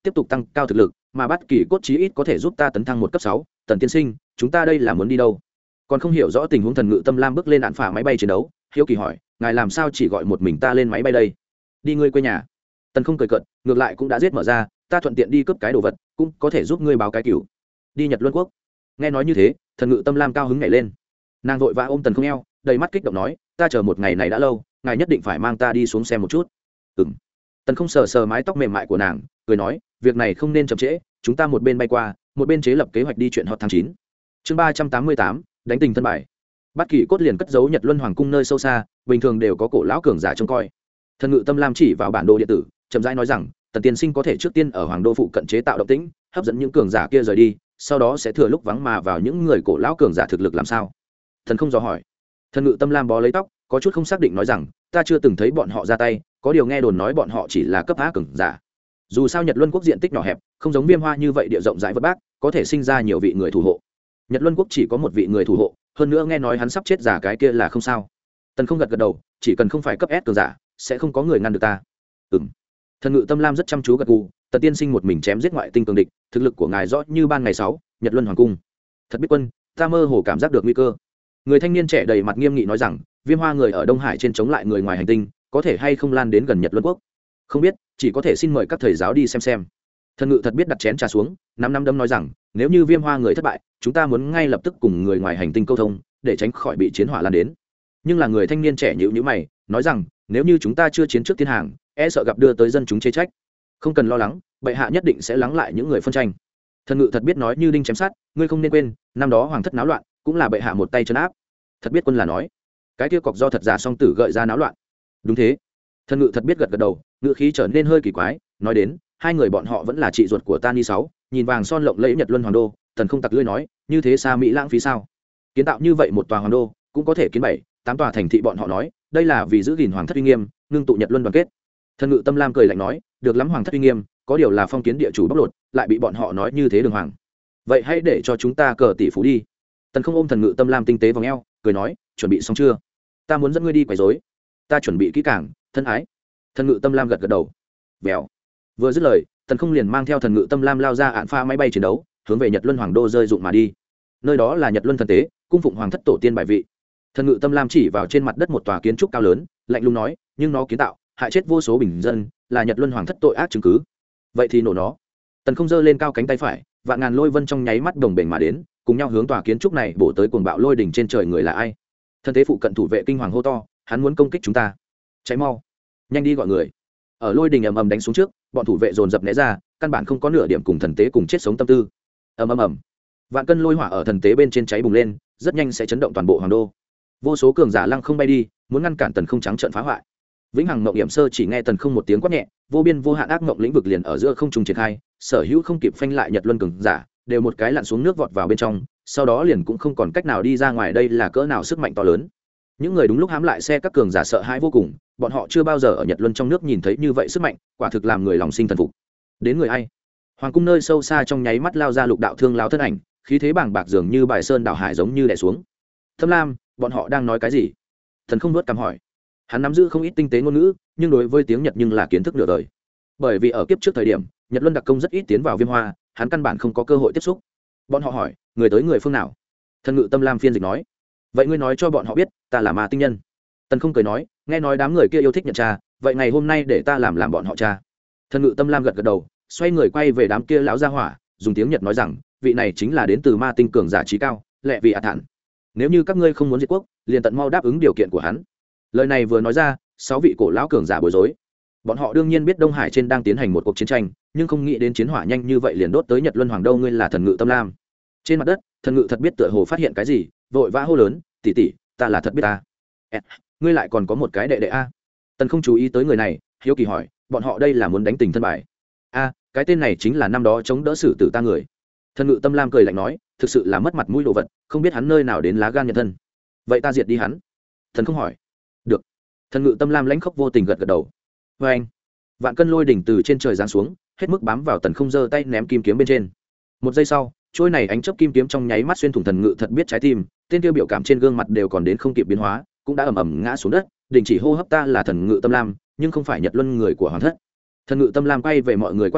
tiếp tục tăng cao thực lực, mà bắt kỳ cốt chí ít có thể giúp ta tấn thăng một cấp sáu. Tần tiên sinh, chúng ta đây là muốn đi đâu? Còn không hiểu rõ tình huống Thần Ngự Tâm Lam bước lên đạn phả máy bay chiến đấu, hiếu kỳ hỏi, ngài làm sao chỉ gọi một mình ta lên máy bay đây? Đi ngươi quê nhà. Tần không cười cợt, ngược lại cũng đã giết mở ra, ta thuận tiện đi cướp cái đồ vật, cũng có thể giúp ngươi báo cái cửu. Đi Nhật Luân Quốc. Nghe nói như thế, Thần Ngự Tâm Lam cao hứng nhảy lên. Nàng vội vã ôm Tần không eo, đầy mắt kích động nói, ta chờ một ngày này đã lâu, ngài nhất định phải mang ta đi xuống xem một chút. Ừm. Tần không sờ sờ mái tóc mềm mại của nàng, cười nói, việc này không nên chậm trễ, chúng ta một bên bay qua, một bên chế lập kế hoạch đi chuyện hot tháng chín. Chương ba trăm tám mươi tám, đánh tình thân bài. Bát Kỳ cốt liền cất giấu Nhật Luân Hoàng cung nơi sâu xa, bình thường đều có cổ lão cường giả trông coi. Thần Ngự Tâm Lam chỉ vào bản đồ điện tử, chậm rãi nói rằng, Tần tiên sinh có thể trước tiên ở Hoàng đô phụ cận chế tạo động tĩnh, hấp dẫn những cường giả kia rời đi, sau đó sẽ thừa lúc vắng mà vào những người cổ lão cường giả thực lực làm sao? Thần không dò hỏi. Thần Ngự Tâm Lam bó lấy tóc, có chút không xác định nói rằng, ta chưa từng thấy bọn họ ra tay, có điều nghe đồn nói bọn họ chỉ là cấp á cường giả. Dù sao Nhật Luân quốc diện tích nhỏ hẹp, không giống Viêm Hoa như vậy địa rộng rãi vật bác, có thể sinh ra nhiều vị người thủ hộ. Nhật Luân quốc chỉ có một vị người thủ hộ, hơn nữa nghe nói hắn sắp chết giả cái kia là không sao. Tần không gật gật đầu, chỉ cần không phải cấp S cường giả, sẽ không có người ngăn được ta. Ừm. Thần Ngự Tâm Lam rất chăm chú gật gù, Tần tiên sinh một mình chém giết ngoại tinh cường địch, thực lực của ngài rõ như ban ngày sáu, Nhật Luân Hoàng cung. Thật biết quân, ta mơ hồ cảm giác được nguy cơ. Người thanh niên trẻ đầy mặt nghiêm nghị nói rằng, Viêm Hoa người ở Đông Hải trên chống lại người ngoài hành tinh, có thể hay không lan đến gần Nhật Luân quốc? Không biết, chỉ có thể xin mời các thầy giáo đi xem xem. Thần Ngự thật biết đặt chén trà xuống, năm năm đâm nói rằng, nếu như Viêm Hoa người thất bại, chúng ta muốn ngay lập tức cùng người ngoài hành tinh câu thông, để tránh khỏi bị chiến hỏa lan đến. Nhưng là người thanh niên trẻ nhíu nhíu mày, nói rằng, nếu như chúng ta chưa chiến trước thiên hàng, e sợ gặp đưa tới dân chúng chê trách. Không cần lo lắng, bệ hạ nhất định sẽ lắng lại những người phân tranh. Thần Ngự thật biết nói như đinh chém sát, ngươi không nên quên, năm đó hoàng thất náo loạn, cũng là bệ hạ một tay trấn áp. Thật biết quân là nói, cái kia cọc do thật giả song tử gợi ra náo loạn. Đúng thế. Thần Ngự thật biết gật gật đầu, ngữ khí trở nên hơi kỳ quái, nói đến, hai người bọn họ vẫn là chị ruột của ta ni sáu, nhìn vàng son lộng lẫy Nhật Luân Hoàng đô, Tần không tặc lưỡi nói, như thế xa mỹ lãng phí sao? Kiến tạo như vậy một tòa hoàng đô, cũng có thể kiến bảy, tám tòa thành thị bọn họ nói, đây là vì giữ gìn hoàng thất uy nghiêm, ngưng tụ Nhật Luân đoàn kết. Thần Ngự Tâm Lam cười lạnh nói, được lắm hoàng thất uy nghiêm, có điều là phong kiến địa chủ bóc lột, lại bị bọn họ nói như thế đường hoàng. Vậy hãy để cho chúng ta cờ tỷ phú đi. Tần không ôm Thần Ngự Tâm Lam tinh tế vòng eo, cười nói, chuẩn bị xong chưa? Ta muốn dẫn ngươi đi quấy rối. Ta chuẩn bị kỹ càng, thân ái. Thần Ngự Tâm Lam gật gật đầu. Vèo. Vừa dứt lời, Tần không liền mang theo Thần Ngự Tâm Lam lao ra ạn pha máy bay chiến đấu, hướng về Nhật Luân Hoàng đô rơi dụng mà đi. Nơi đó là Nhật Luân thần tế, cung phụng hoàng thất tổ tiên bài vị. Thần Ngự Tâm Lam chỉ vào trên mặt đất một tòa kiến trúc cao lớn, lạnh lùng nói, nhưng nó kiến tạo, hại chết vô số bình dân, là Nhật Luân hoàng thất tội ác chứng cứ. Vậy thì nổ nó. Tần không giơ lên cao cánh tay phải, vạn ngàn lôi vân trong nháy mắt đồng bền mà đến, cùng nhau hướng tòa kiến trúc này bổ tới cuồng bạo lôi đỉnh trên trời. Người là ai? Thân thế phụ cận thủ vệ kinh hoàng hô to, hắn muốn công kích chúng ta. Cháy mau, nhanh đi gọi người. Ở lôi đỉnh ầm ầm đánh xuống trước, bọn thủ vệ dồn dập né ra, căn bản không có nửa điểm cùng thần tế cùng chết sống tâm tư. Ầm ầm ầm, vạn cân lôi hỏa ở thần tế bên trên cháy bùng lên, rất nhanh sẽ chấn động toàn bộ hoàng đô. Vô số cường giả lăng không bay đi, muốn ngăn cản Tần không trắng trợn phá hoại. Vĩnh hằng mộng hiểm sơ chỉ nghe Tần không một tiếng quát nhẹ, vô biên vô hạn ác mộng lĩnh vực liền ở giữa không trung triển khai, sở hữu không kịp phanh lại Nhật Luân cường giả, đều một cái lặn xuống nước vọt vào bên trong, sau đó liền cũng không còn cách nào đi ra ngoài. Đây là cỡ nào sức mạnh to lớn. Những người đúng lúc hãm lại xe các cường giả sợ hãi vô cùng, bọn họ chưa bao giờ ở Nhật Luân trong nước nhìn thấy như vậy sức mạnh, quả thực làm người lòng sinh thần phục. Đến người ai? Hoàng cung nơi sâu xa trong nháy mắt lao ra Lục Đạo Thương lão thân ảnh, khí thế bàng bạc dường như bài sơn đảo hải giống như đè xuống. Thâm Lam, bọn họ đang nói cái gì? Thần không nuốt cằm hỏi. Hắn nắm giữ không ít tinh tế ngôn ngữ, nhưng đối với tiếng Nhật nhưng là kiến thức nửa đời. Bởi vì ở kiếp trước thời điểm, Nhật Luân đặc công rất ít tiến vào Viêm Hoa, hắn căn bản không có cơ hội tiếp xúc. Bọn họ hỏi, người tới người phương nào? Thần Ngự Tâm Lam phiên dịch nói. Vậy ngươi nói cho bọn họ biết, ta là Ma tinh nhân. Tần không cười nói, nghe nói đám người kia yêu thích nhận cha, vậy ngày hôm nay để ta làm làm bọn họ cha. Thần Ngự Tâm Lam gật gật đầu, xoay người quay về đám kia lão gia hỏa, dùng tiếng Nhật nói rằng, vị này chính là đến từ Ma tinh cường giả trí cao, Lệ Vị A Thản. Nếu như các ngươi không muốn diệt quốc, liền tận mau đáp ứng điều kiện của hắn. Lời này vừa nói ra, sáu vị cổ lão cường giả bối rối. Bọn họ đương nhiên biết Đông Hải trên đang tiến hành một cuộc chiến tranh, nhưng không nghĩ đến chiến hỏa nhanh như vậy liền đốt tới Nhật Luân Hoàng đô. Ngươi là Thần Ngự Tâm Lam. Trên mặt đất, Thần Ngự thật biết tựa hồ phát hiện cái gì, vội vã hô lớn, tỷ tỷ, ta là thật biết ta. À, ngươi lại còn có một cái đệ đệ a? Tần không chú ý tới người này, hiếu kỳ hỏi, bọn họ đây là muốn đánh tình thân bài? A, cái tên này chính là năm đó chống đỡ xử tử ta người. Thần Ngự Tâm Lam cười lạnh nói, thực sự là mất mặt mũi đồ vật, không biết hắn nơi nào đến lá gan nhận thân. Vậy ta diệt đi hắn. Thần không hỏi. Được. Thần Ngự Tâm Lam lãnh khốc vô tình gật gật đầu. Vê anh, vạn cân lôi đỉnh từ trên trời giáng xuống, hết mức bám vào Tần không giơ tay ném kim kiếm bên trên. Một giây sau, trôi này ánh chớp kim kiếm trong nháy mắt xuyên thủng Thần Ngự thật biết trái tim, tên tiêu biểu cảm trên gương mặt đều còn đến không kịp biến hóa, cũng đã ầm ầm ngã xuống đất, đình chỉ hô hấp. Ta là Thần Ngự Tâm Lam, nhưng không phải Nhật Luân người của hoàng thất. Thần Ngự Tâm Lam quay về mọi người quát lên,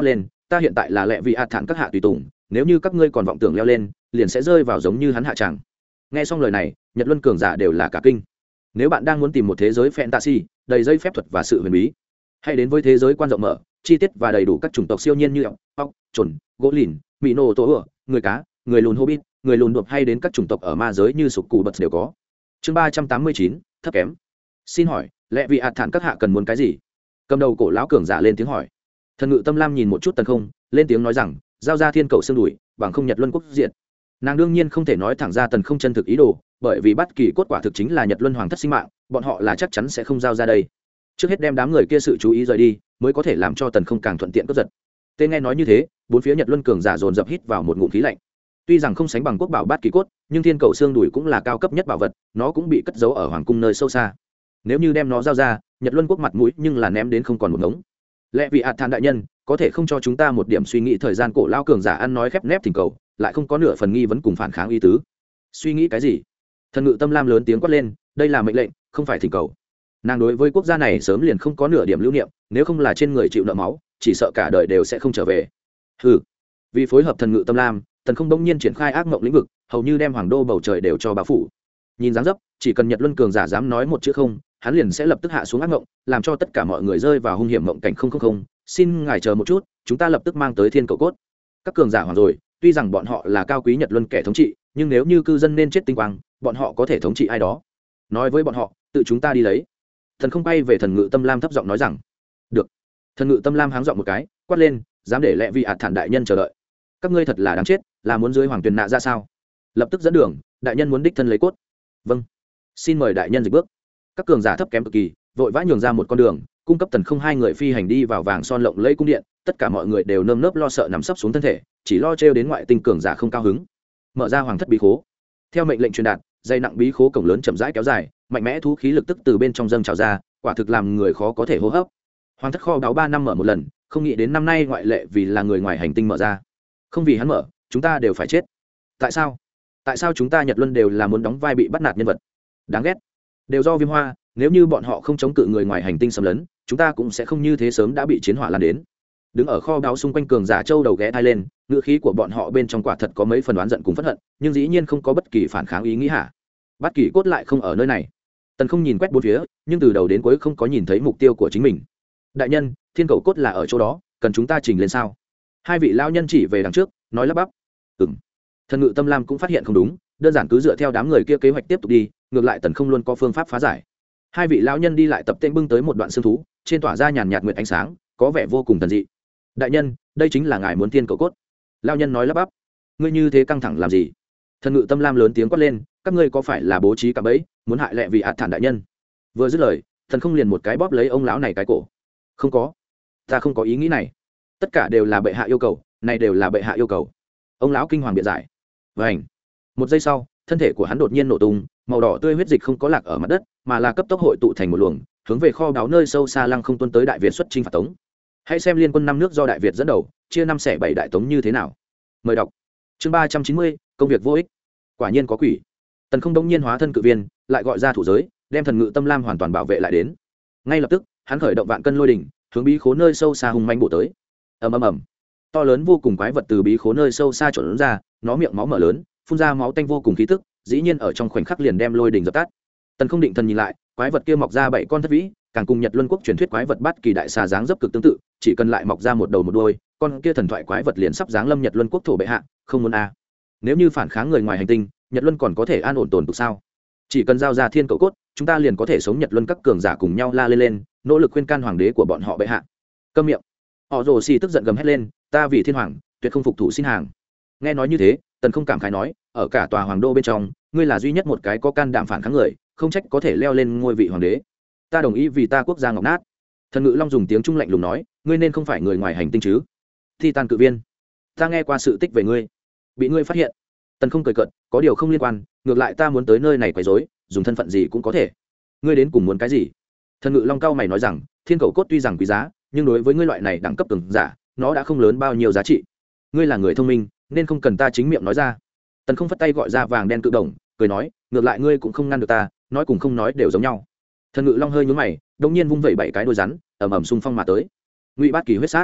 ta hiện tại là lẹ vị ạt thản các hạ tùy tùng, nếu như các ngươi còn vọng tưởng leo lên liền sẽ rơi vào giống như hắn hạ tràng. Nghe xong lời này, Nhật Luân cường giả đều là cả kinh. Nếu bạn đang muốn tìm một thế giới fantasy đầy dây phép thuật và sự huyền bí, hãy đến với thế giới quan rộng mở, chi tiết và đầy đủ các chủng tộc siêu nhiên như ọc, ọc, chuẩn, gỗ lìn, mỹ nô tổ ựa, người cá, người lùn hobbit, người lùn đột, hay đến các chủng tộc ở ma giới như sục cù bật đều có. Chương ba trăm tám mươi chín, thấp kém. Xin hỏi, lẽ vì ạt thản các hạ cần muốn cái gì? Cầm đầu cổ lão cường giả lên tiếng hỏi. Thần Ngự Tâm Lam nhìn một chút Tần Không, lên tiếng nói rằng, giao ra thiên cầu xương đùi, bằng không Nhật Luân quốc diện. Nàng đương nhiên không thể nói thẳng ra Tần Không chân thực ý đồ, bởi vì bất kỳ cốt quả thực chính là Nhật Luân hoàng thất sinh mạng, bọn họ là chắc chắn sẽ không giao ra đây. Trước hết đem đám người kia sự chú ý rời đi, mới có thể làm cho Tần Không càng thuận tiện cướp giật. Tên nghe nói như thế, bốn phía Nhật Luân cường giả dồn dập hít vào một ngụm khí lạnh. Tuy rằng không sánh bằng quốc bảo bát kỳ cốt, nhưng thiên cầu xương đùi cũng là cao cấp nhất bảo vật, nó cũng bị cất giấu ở hoàng cung nơi sâu xa. Nếu như đem nó giao ra, Nhật Luân quốc mặt mũi nhưng là ném đến không còn một ngống. Lẽ vì ạt thản đại nhân, có thể không cho chúng ta một điểm suy nghĩ? Thời gian cổ lao cường giả ăn nói khép nép thỉnh cầu, lại không có nửa phần nghi vấn cùng phản kháng ý tứ. Suy nghĩ cái gì? Thần Ngự Tâm Lam lớn tiếng quát lên, đây là mệnh lệnh, không phải thỉnh cầu. Nàng đối với quốc gia này sớm liền không có nửa điểm lưu niệm, nếu không là trên người chịu nợ máu, chỉ sợ cả đời đều sẽ không trở về. Hừ. Vì phối hợp Thần Ngự Tâm Lam, Tần Không bỗng nhiên triển khai ác mộng lĩnh vực, hầu như đem hoàng đô bầu trời đều cho bao phủ. Nhìn dáng dấp, chỉ cần Nhật Luân cường giả dám nói một chữ không, hắn liền sẽ lập tức hạ xuống ác mộng, làm cho tất cả mọi người rơi vào hung hiểm mộng cảnh. Không không không, xin ngài chờ một chút, chúng ta lập tức mang tới thiên cầu cốt. Các cường giả hoàng rồi, tuy rằng bọn họ là cao quý Nhật Luân kẻ thống trị, nhưng nếu như cư dân nên chết tinh quang, bọn họ có thể thống trị ai đó. Nói với bọn họ, tự chúng ta đi lấy. Thần Không bay về Thần Ngự Tâm Lam thấp giọng nói rằng, được. Thần Ngự Tâm Lam háng giọng một cái, quát lên, dám để lẹ vị ạt thản đại nhân chờ đợi, các ngươi thật là đáng chết, là muốn dưới hoàng tuyền nạ ra sao? Lập tức dẫn đường, đại nhân muốn đích thân lấy cốt. Vâng, xin mời đại nhân dịch bước. Các cường giả thấp kém cực kỳ, vội vã nhường ra một con đường, cung cấp Tần Không hai người phi hành đi vào vàng son lộng lẫy cung điện. Tất cả mọi người đều nơm nớp lo sợ nằm sấp xuống thân thể, chỉ lo trêu đến ngoại tinh cường giả không cao hứng. Mở ra hoàng thất bí khố. Theo mệnh lệnh truyền đạt, dây nặng bí khố cổng lớn chậm rãi kéo dài, mạnh mẽ thú khí lực tức từ bên trong dâng trào ra, quả thực làm người khó có thể hô hấp. Hoàng thất kho báu ba năm mở một lần, không nghĩ đến năm nay ngoại lệ vì là người ngoài hành tinh mở ra. Không vì hắn mở, chúng ta đều phải chết. Tại sao? Tại sao chúng ta Nhật Luân đều là muốn đóng vai bị bắt nạt nhân vật? Đáng ghét. Đều do Viêm Hoa, nếu như bọn họ không chống cự người ngoài hành tinh xâm lấn, chúng ta cũng sẽ không như thế sớm đã bị chiến hỏa lan đến. Đứng ở kho báu xung quanh cường giả châu đầu ghé thai lên, ngữ khí của bọn họ bên trong quả thật có mấy phần oán giận cùng phẫn hận, nhưng dĩ nhiên không có bất kỳ phản kháng ý nghĩ hả? Bất kỳ cốt lại không ở nơi này. Tần Không nhìn quét bốn phía, nhưng từ đầu đến cuối không có nhìn thấy mục tiêu của chính mình. Đại nhân, thiên cầu cốt là ở chỗ đó, cần chúng ta trình lên sao? Hai vị lão nhân chỉ về đằng trước, nói lắp bắp. Ừm. Thần Ngự Tâm Lam cũng phát hiện không đúng, đơn giản cứ dựa theo đám người kia kế hoạch tiếp tục đi, ngược lại Tần Không luôn có phương pháp phá giải. Hai vị lão nhân đi lại tập tên bưng tới một đoạn xương thú, trên tỏa ra nhàn nhạt nguyệt ánh sáng, có vẻ vô cùng thần dị. Đại nhân, đây chính là ngài muốn thiên cầu cốt. Lão nhân nói lắp bắp. Ngươi như thế căng thẳng làm gì? Thần Ngự Tâm Lam lớn tiếng quát lên, các ngươi có phải là bố trí cả bẫy, muốn hại lẹ vì ạt thản đại nhân? Vừa dứt lời, Thần Không liền một cái bóp lấy ông lão này cái cổ. Không có, ta không có ý nghĩ này, tất cả đều là bệ hạ yêu cầu, này đều là bệ hạ yêu cầu. Ông lão kinh hoàng biện giải. Vảnh. Một giây sau, thân thể của hắn đột nhiên nổ tung, màu đỏ tươi huyết dịch không có lạc ở mặt đất, mà là cấp tốc hội tụ thành một luồng, hướng về kho báu nơi sâu xa lăng không tuân tới Đại Việt xuất chinh phạt Tống. Hãy xem liên quân năm nước do Đại Việt dẫn đầu, chia năm xẻ bảy đại Tống như thế nào. Mời đọc. Chương ba trăm chín mươi, công việc vô ích. Quả nhiên có quỷ. Tần Không đông nhiên hóa thân cự viên, lại gọi ra thủ giới, đem Thần Ngự Tâm Lam hoàn toàn bảo vệ lại đến. Ngay lập tức, hắn khởi động vạn cân lôi đỉnh, hướng bí khố nơi sâu xa hung manh bổ tới. Ầm ầm ầm. To lớn vô cùng quái vật từ bí khố nơi sâu xa trỗi ra, nó miệng máu mở lớn, phun ra máu tanh vô cùng khí tức, dĩ nhiên ở trong khoảnh khắc liền đem lôi đỉnh dập tắt. Tần Không định thần nhìn lại, quái vật kia mọc ra bảy con thất vĩ, càng cùng Nhật Luân quốc truyền thuyết quái vật bát kỳ đại xà dáng dấp cực tương tự, chỉ cần lại mọc ra một đầu một đuôi, con kia thần thoại quái vật liền sắp dáng lâm Nhật Luân quốc thổ bệ hạ, không muốn a. À. Nếu như phản kháng người ngoài hành tinh, Nhật Luân còn có thể an ổn tồn tụ sao? Chỉ cần giao ra thiên cậu cốt, chúng ta liền có thể sống Nhật Luân các cường giả cùng nhau la lên lên, nỗ lực khuyên can hoàng đế của bọn họ bệ hạ. Câm miệng. Họ Rồ Xì tức giận gầm hét lên, ta vì thiên hoàng, tuyệt không phục thủ xin hàng. Nghe nói như thế, Tần Không cảm khái nói, ở cả tòa hoàng đô bên trong, ngươi là duy nhất một cái có can đảm phản kháng người, không trách có thể leo lên ngôi vị hoàng đế. Ta đồng ý vì ta quốc gia ngọc nát. Thần Ngự Long dùng tiếng trung lạnh lùng nói, ngươi nên không phải người ngoài hành tinh chứ? Thi Tàn cự viên, ta nghe qua sự tích về ngươi, bị ngươi phát hiện. Tần Không cười cợt, có điều không liên quan, ngược lại ta muốn tới nơi này quấy rối, dùng thân phận gì cũng có thể. Ngươi đến cùng muốn cái gì? Thần Ngự Long cao mày nói rằng, thiên cầu cốt tuy rằng quý giá, nhưng đối với ngươi loại này đẳng cấp cường giả, nó đã không lớn bao nhiêu giá trị. Ngươi là người thông minh, nên không cần ta chính miệng nói ra. Tần Không phất tay gọi ra vàng đen cự đồng, cười nói, ngược lại ngươi cũng không ngăn được ta, nói cùng không nói đều giống nhau. Thần Ngự Long hơi nhướng mày, đột nhiên vung vẩy bảy cái đuôi rắn, ầm ầm xung phong mà tới. Ngụy Bát Kỳ huyết sát.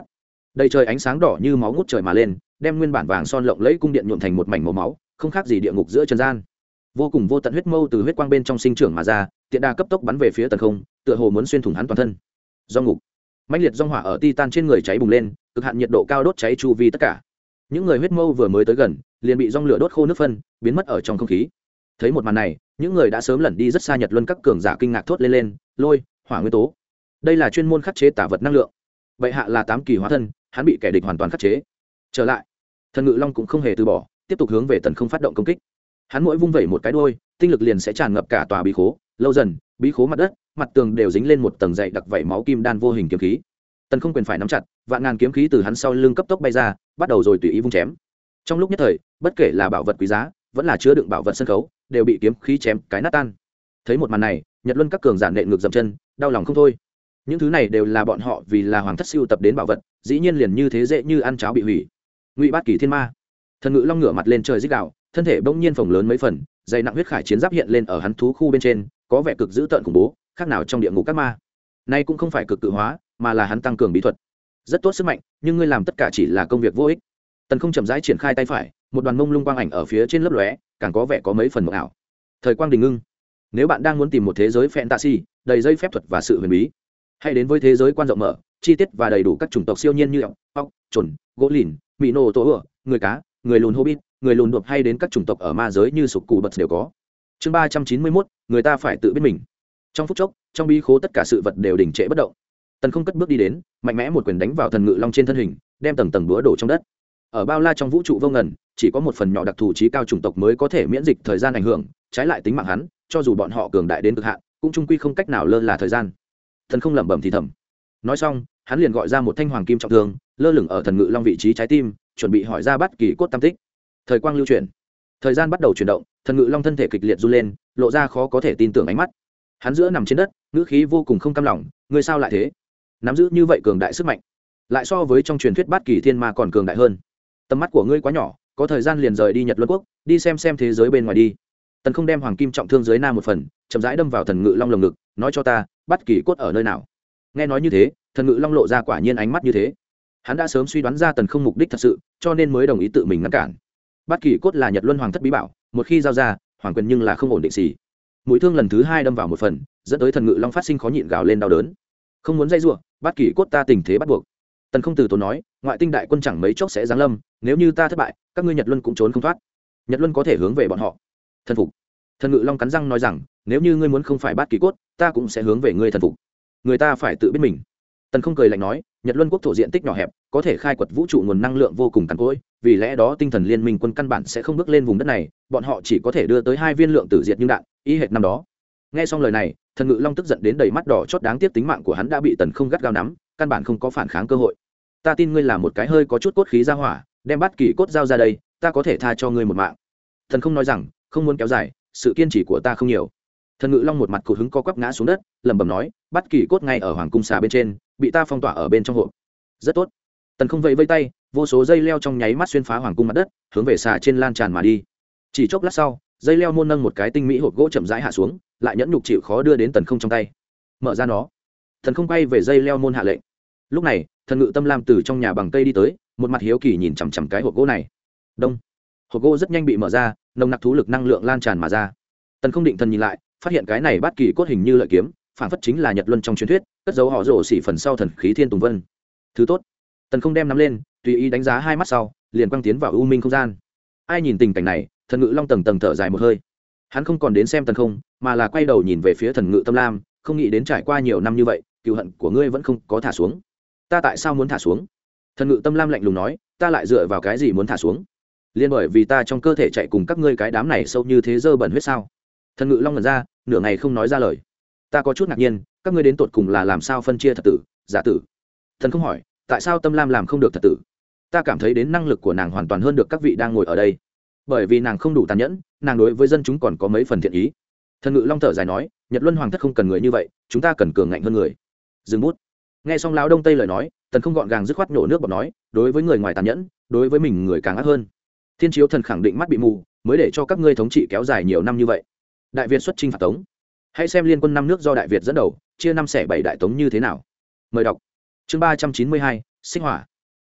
đầy trời ánh sáng đỏ như máu ngút trời mà lên, đem nguyên bản vàng son lộng lẫy cung điện nhuộm thành một mảnh màu máu, không khác gì địa ngục giữa trần gian. Vô cùng vô tận huyết mâu từ huyết quang bên trong sinh trưởng mà ra, tiện đa cấp tốc bắn về phía Tần Không, tựa hồ muốn xuyên thủng hắn toàn thân. Do ngục, mãnh liệt dòng hỏa ở titan trên người cháy bùng lên, cực hạn nhiệt độ cao đốt cháy chu vi tất cả. Những người huyết mâu vừa mới tới gần, liền bị dòng lửa đốt khô nước phân, biến mất ở trong không khí. Thấy một màn này, những người đã sớm lẩn đi rất xa Nhật Luân các cường giả kinh ngạc thốt lên lên, lôi, hỏa nguyên tố. Đây là chuyên môn khắc chế tà vật năng lượng. Vậy hạ là tám kỳ hóa thân, hắn bị kẻ địch hoàn toàn khắc chế. Trở lại, Thần Ngự Long cũng không hề từ bỏ, tiếp tục hướng về Tần Không phát động công kích. Hắn mỗi vung vẩy một cái đuôi, tinh lực liền sẽ tràn ngập cả tòa bí khố, lâu dần, bí khố mặt đất, mặt tường đều dính lên một tầng dày đặc vảy máu kim đan vô hình kiếm khí. Tần Không quyền phải nắm chặt, vạn ngàn kiếm khí từ hắn sau lưng cấp tốc bay ra, bắt đầu rồi tùy ý vung chém. Trong lúc nhất thời, bất kể là bảo vật quý giá, vẫn là chứa đựng bảo vật sân khấu, đều bị kiếm khí chém cái nát tan. Thấy một màn này, Nhật Luân các cường giả nện ngược dậm chân, đau lòng không thôi. Những thứ này đều là bọn họ vì là hoàng thất siêu tập đến bảo vật, dĩ nhiên liền như thế dễ như ăn cháo bị hủy. Ngụy Bát Kỳ Thiên Ma, Thần Ngự Long ngửa mặt lên trời rít gào, thân thể bỗng nhiên phồng lớn mấy phần, dày nặng huyết khải chiến giáp hiện lên ở hắn thú khu bên trên, có vẻ cực dữ tợn khủng bố, khác nào trong địa ngục các ma. Nay cũng không phải cực tự hóa, mà là hắn tăng cường bí thuật. Rất tốt sức mạnh, nhưng ngươi làm tất cả chỉ là công việc vô ích. Tần Không chậm rãi triển khai tay phải, một đoàn mông lung quang ảnh ở phía trên lấp lóe, càng có vẻ có mấy phần mộng ảo. Thời quang đình ngưng. Nếu bạn đang muốn tìm một thế giới fantasy đầy dây phép thuật và sự huyền bí, hãy đến với thế giới quan rộng mở, chi tiết và đầy đủ các chủng tộc siêu nhiên như ọc, ọc, chuẩn, gỗ lìn, mỹ nô tổ ửa, người cá, người lùn hobbit, người lùn đột hay đến các chủng tộc ở ma giới như sục cù bật đều có. Chương ba trăm chín mươi mốt, người ta phải tự biết mình. Trong phút chốc, trong bí khố tất cả sự vật đều đình trệ bất động. Tần Không cất bước đi đến, mạnh mẽ một quyền đánh vào Thần Ngự Long trên thân hình, đem tầng tầng búa đổ trong đất. Ở bao la trong vũ trụ vô ngần, chỉ có một phần nhỏ đặc thù trí cao chủng tộc mới có thể miễn dịch thời gian ảnh hưởng, trái lại tính mạng hắn, cho dù bọn họ cường đại đến cực hạn, cũng chung quy không cách nào lơ là thời gian. Thần Không lẩm bẩm thì thầm. Nói xong, hắn liền gọi ra một thanh hoàng kim trọng thương, lơ lửng ở Thần Ngự Long vị trí trái tim, chuẩn bị hỏi ra Bát Kỳ cốt tam tích. Thời quang lưu chuyển, thời gian bắt đầu chuyển động, Thần Ngự Long thân thể kịch liệt run lên, lộ ra khó có thể tin tưởng ánh mắt. Hắn giữa nằm trên đất, ngữ khí vô cùng không cam lòng, ngươi sao lại thế? Nắm giữ như vậy cường đại sức mạnh, lại so với trong truyền thuyết Bát Kỳ Thiên Ma còn cường đại hơn. Tầm mắt của ngươi quá nhỏ, có thời gian liền rời đi Nhật Luân quốc, đi xem xem thế giới bên ngoài đi. Tần Không đem hoàng kim trọng thương dưới nam một phần, chậm rãi đâm vào Thần Ngự Long lồng ngực, nói cho ta, Bát Kỳ cốt ở nơi nào? Nghe nói như thế, Thần Ngự Long lộ ra quả nhiên ánh mắt như thế. Hắn đã sớm suy đoán ra Tần Không mục đích thật sự, cho nên mới đồng ý tự mình ngăn cản. Bát Kỳ cốt là Nhật Luân hoàng thất bí bảo, một khi giao ra, hoàng quyền nhưng là không ổn định gì. Mũi thương lần thứ hai đâm vào một phần, dẫn tới Thần Ngự Long phát sinh khó nhịn gào lên đau đớn. Không muốn dây rủa, Bát Kỳ cốt ta tình thế bắt buộc. Tần Không từ tốn nói, ngoại tinh đại quân chẳng mấy chốc sẽ giáng lâm, nếu như ta thất bại, các ngươi Nhật Luân cũng trốn không thoát. Nhật Luân có thể hướng về bọn họ. Thần phục. Thần Ngự Long cắn răng nói rằng, nếu như ngươi muốn không phải Bát Kỳ cốt, ta cũng sẽ hướng về ngươi thần phục. Người ta phải tự biết mình. Tần Không cười lạnh nói, Nhật Luân quốc thổ diện tích nhỏ hẹp, có thể khai quật vũ trụ nguồn năng lượng vô cùng cằn cỗi, vì lẽ đó tinh thần liên minh quân căn bản sẽ không bước lên vùng đất này, bọn họ chỉ có thể đưa tới hai viên lượng tử diệt nhưng đạn, y hệt năm đó. Nghe xong lời này, Thần Ngự Long tức giận đến đầy mắt đỏ chót, đáng tiếc tính mạng của hắn đã bị Tần Không gắt gao nắm, căn bản không có phản kháng cơ hội. Ta tin ngươi là một cái hơi có chút cốt khí ra hỏa, đem Bát Kỳ cốt giao ra đây, ta có thể tha cho ngươi một mạng. Thần Không nói rằng, không muốn kéo dài, sự kiên trì của ta không nhiều. Thần Ngự Long một mặt cụt hứng co quắp ngã xuống đất, lẩm bẩm nói, Bát Kỳ cốt ngay ở hoàng cung xà bên trên, bị ta phong tỏa ở bên trong hộp. Rất tốt. Tần Không vẫy vẫy tay, vô số dây leo trong nháy mắt xuyên phá hoàng cung mặt đất, hướng về xà trên lan tràn mà đi. Chỉ chốc lát sau, dây leo môn nâng một cái tinh mỹ hộp gỗ chậm rãi hạ xuống, lại nhẫn nhục chịu khó đưa đến Tần Không trong tay. Mở ra nó. Thần Không quay về dây leo môn hạ lệnh. Lúc này, Thần Ngự Tâm Lam từ trong nhà bằng cây đi tới, một mặt hiếu kỳ nhìn chằm chằm cái hộp gỗ này. Đông. Hộp gỗ rất nhanh bị mở ra, nồng nặc thú lực năng lượng lan tràn mà ra. Tần Không định thần nhìn lại, phát hiện cái này Bát Kỳ cốt hình như lợi kiếm, phản phất chính là Nhật Luân trong truyền thuyết, cất dấu họ rổ xỉ phần sau thần khí Thiên Tùng Vân. Thứ tốt. Tần Không đem nắm lên, tùy ý đánh giá hai mắt sau, liền quang tiến vào u minh không gian. Ai nhìn tình cảnh này, Thần Ngự Long tầng tầng thở dài một hơi. Hắn không còn đến xem Tần Không, mà là quay đầu nhìn về phía Thần Ngự Tâm Lam, không nghĩ đến trải qua nhiều năm như vậy, cừu hận của ngươi vẫn không có thả xuống. Ta tại sao muốn thả xuống? Thần Ngự Tâm Lam lạnh lùng nói, ta lại dựa vào cái gì muốn thả xuống? Liên bởi vì ta trong cơ thể chạy cùng các ngươi cái đám này sâu như thế dơ bẩn huyết sao? Thần Ngự Long ngẩn ra, nửa ngày không nói ra lời. Ta có chút ngạc nhiên, các ngươi đến tột cùng là làm sao phân chia thật tử, giả tử? Thần Không hỏi, tại sao Tâm Lam làm không được thật tử? Ta cảm thấy đến năng lực của nàng hoàn toàn hơn được các vị đang ngồi ở đây, bởi vì nàng không đủ tàn nhẫn, nàng đối với dân chúng còn có mấy phần thiện ý. Thần Ngự Long thở dài nói, Nhật Luân hoàng thất không cần người như vậy, chúng ta cần cường ngạnh hơn người. Dừng bút. Nghe xong lão đông tây lời nói, Tần Không gọn gàng dứt khoát nhổ nước bọt nói, đối với người ngoài tàn nhẫn, đối với mình người càng ác hơn. Thiên Chiếu Thần khẳng định mắt bị mù, mới để cho các ngươi thống trị kéo dài nhiều năm như vậy. Đại Việt xuất chinh phạt Tống, hãy xem liên quân năm nước do Đại Việt dẫn đầu, chia năm xẻ bảy đại tống như thế nào. Mời đọc. Chương ba trăm chín mươi hai, sinh hỏa.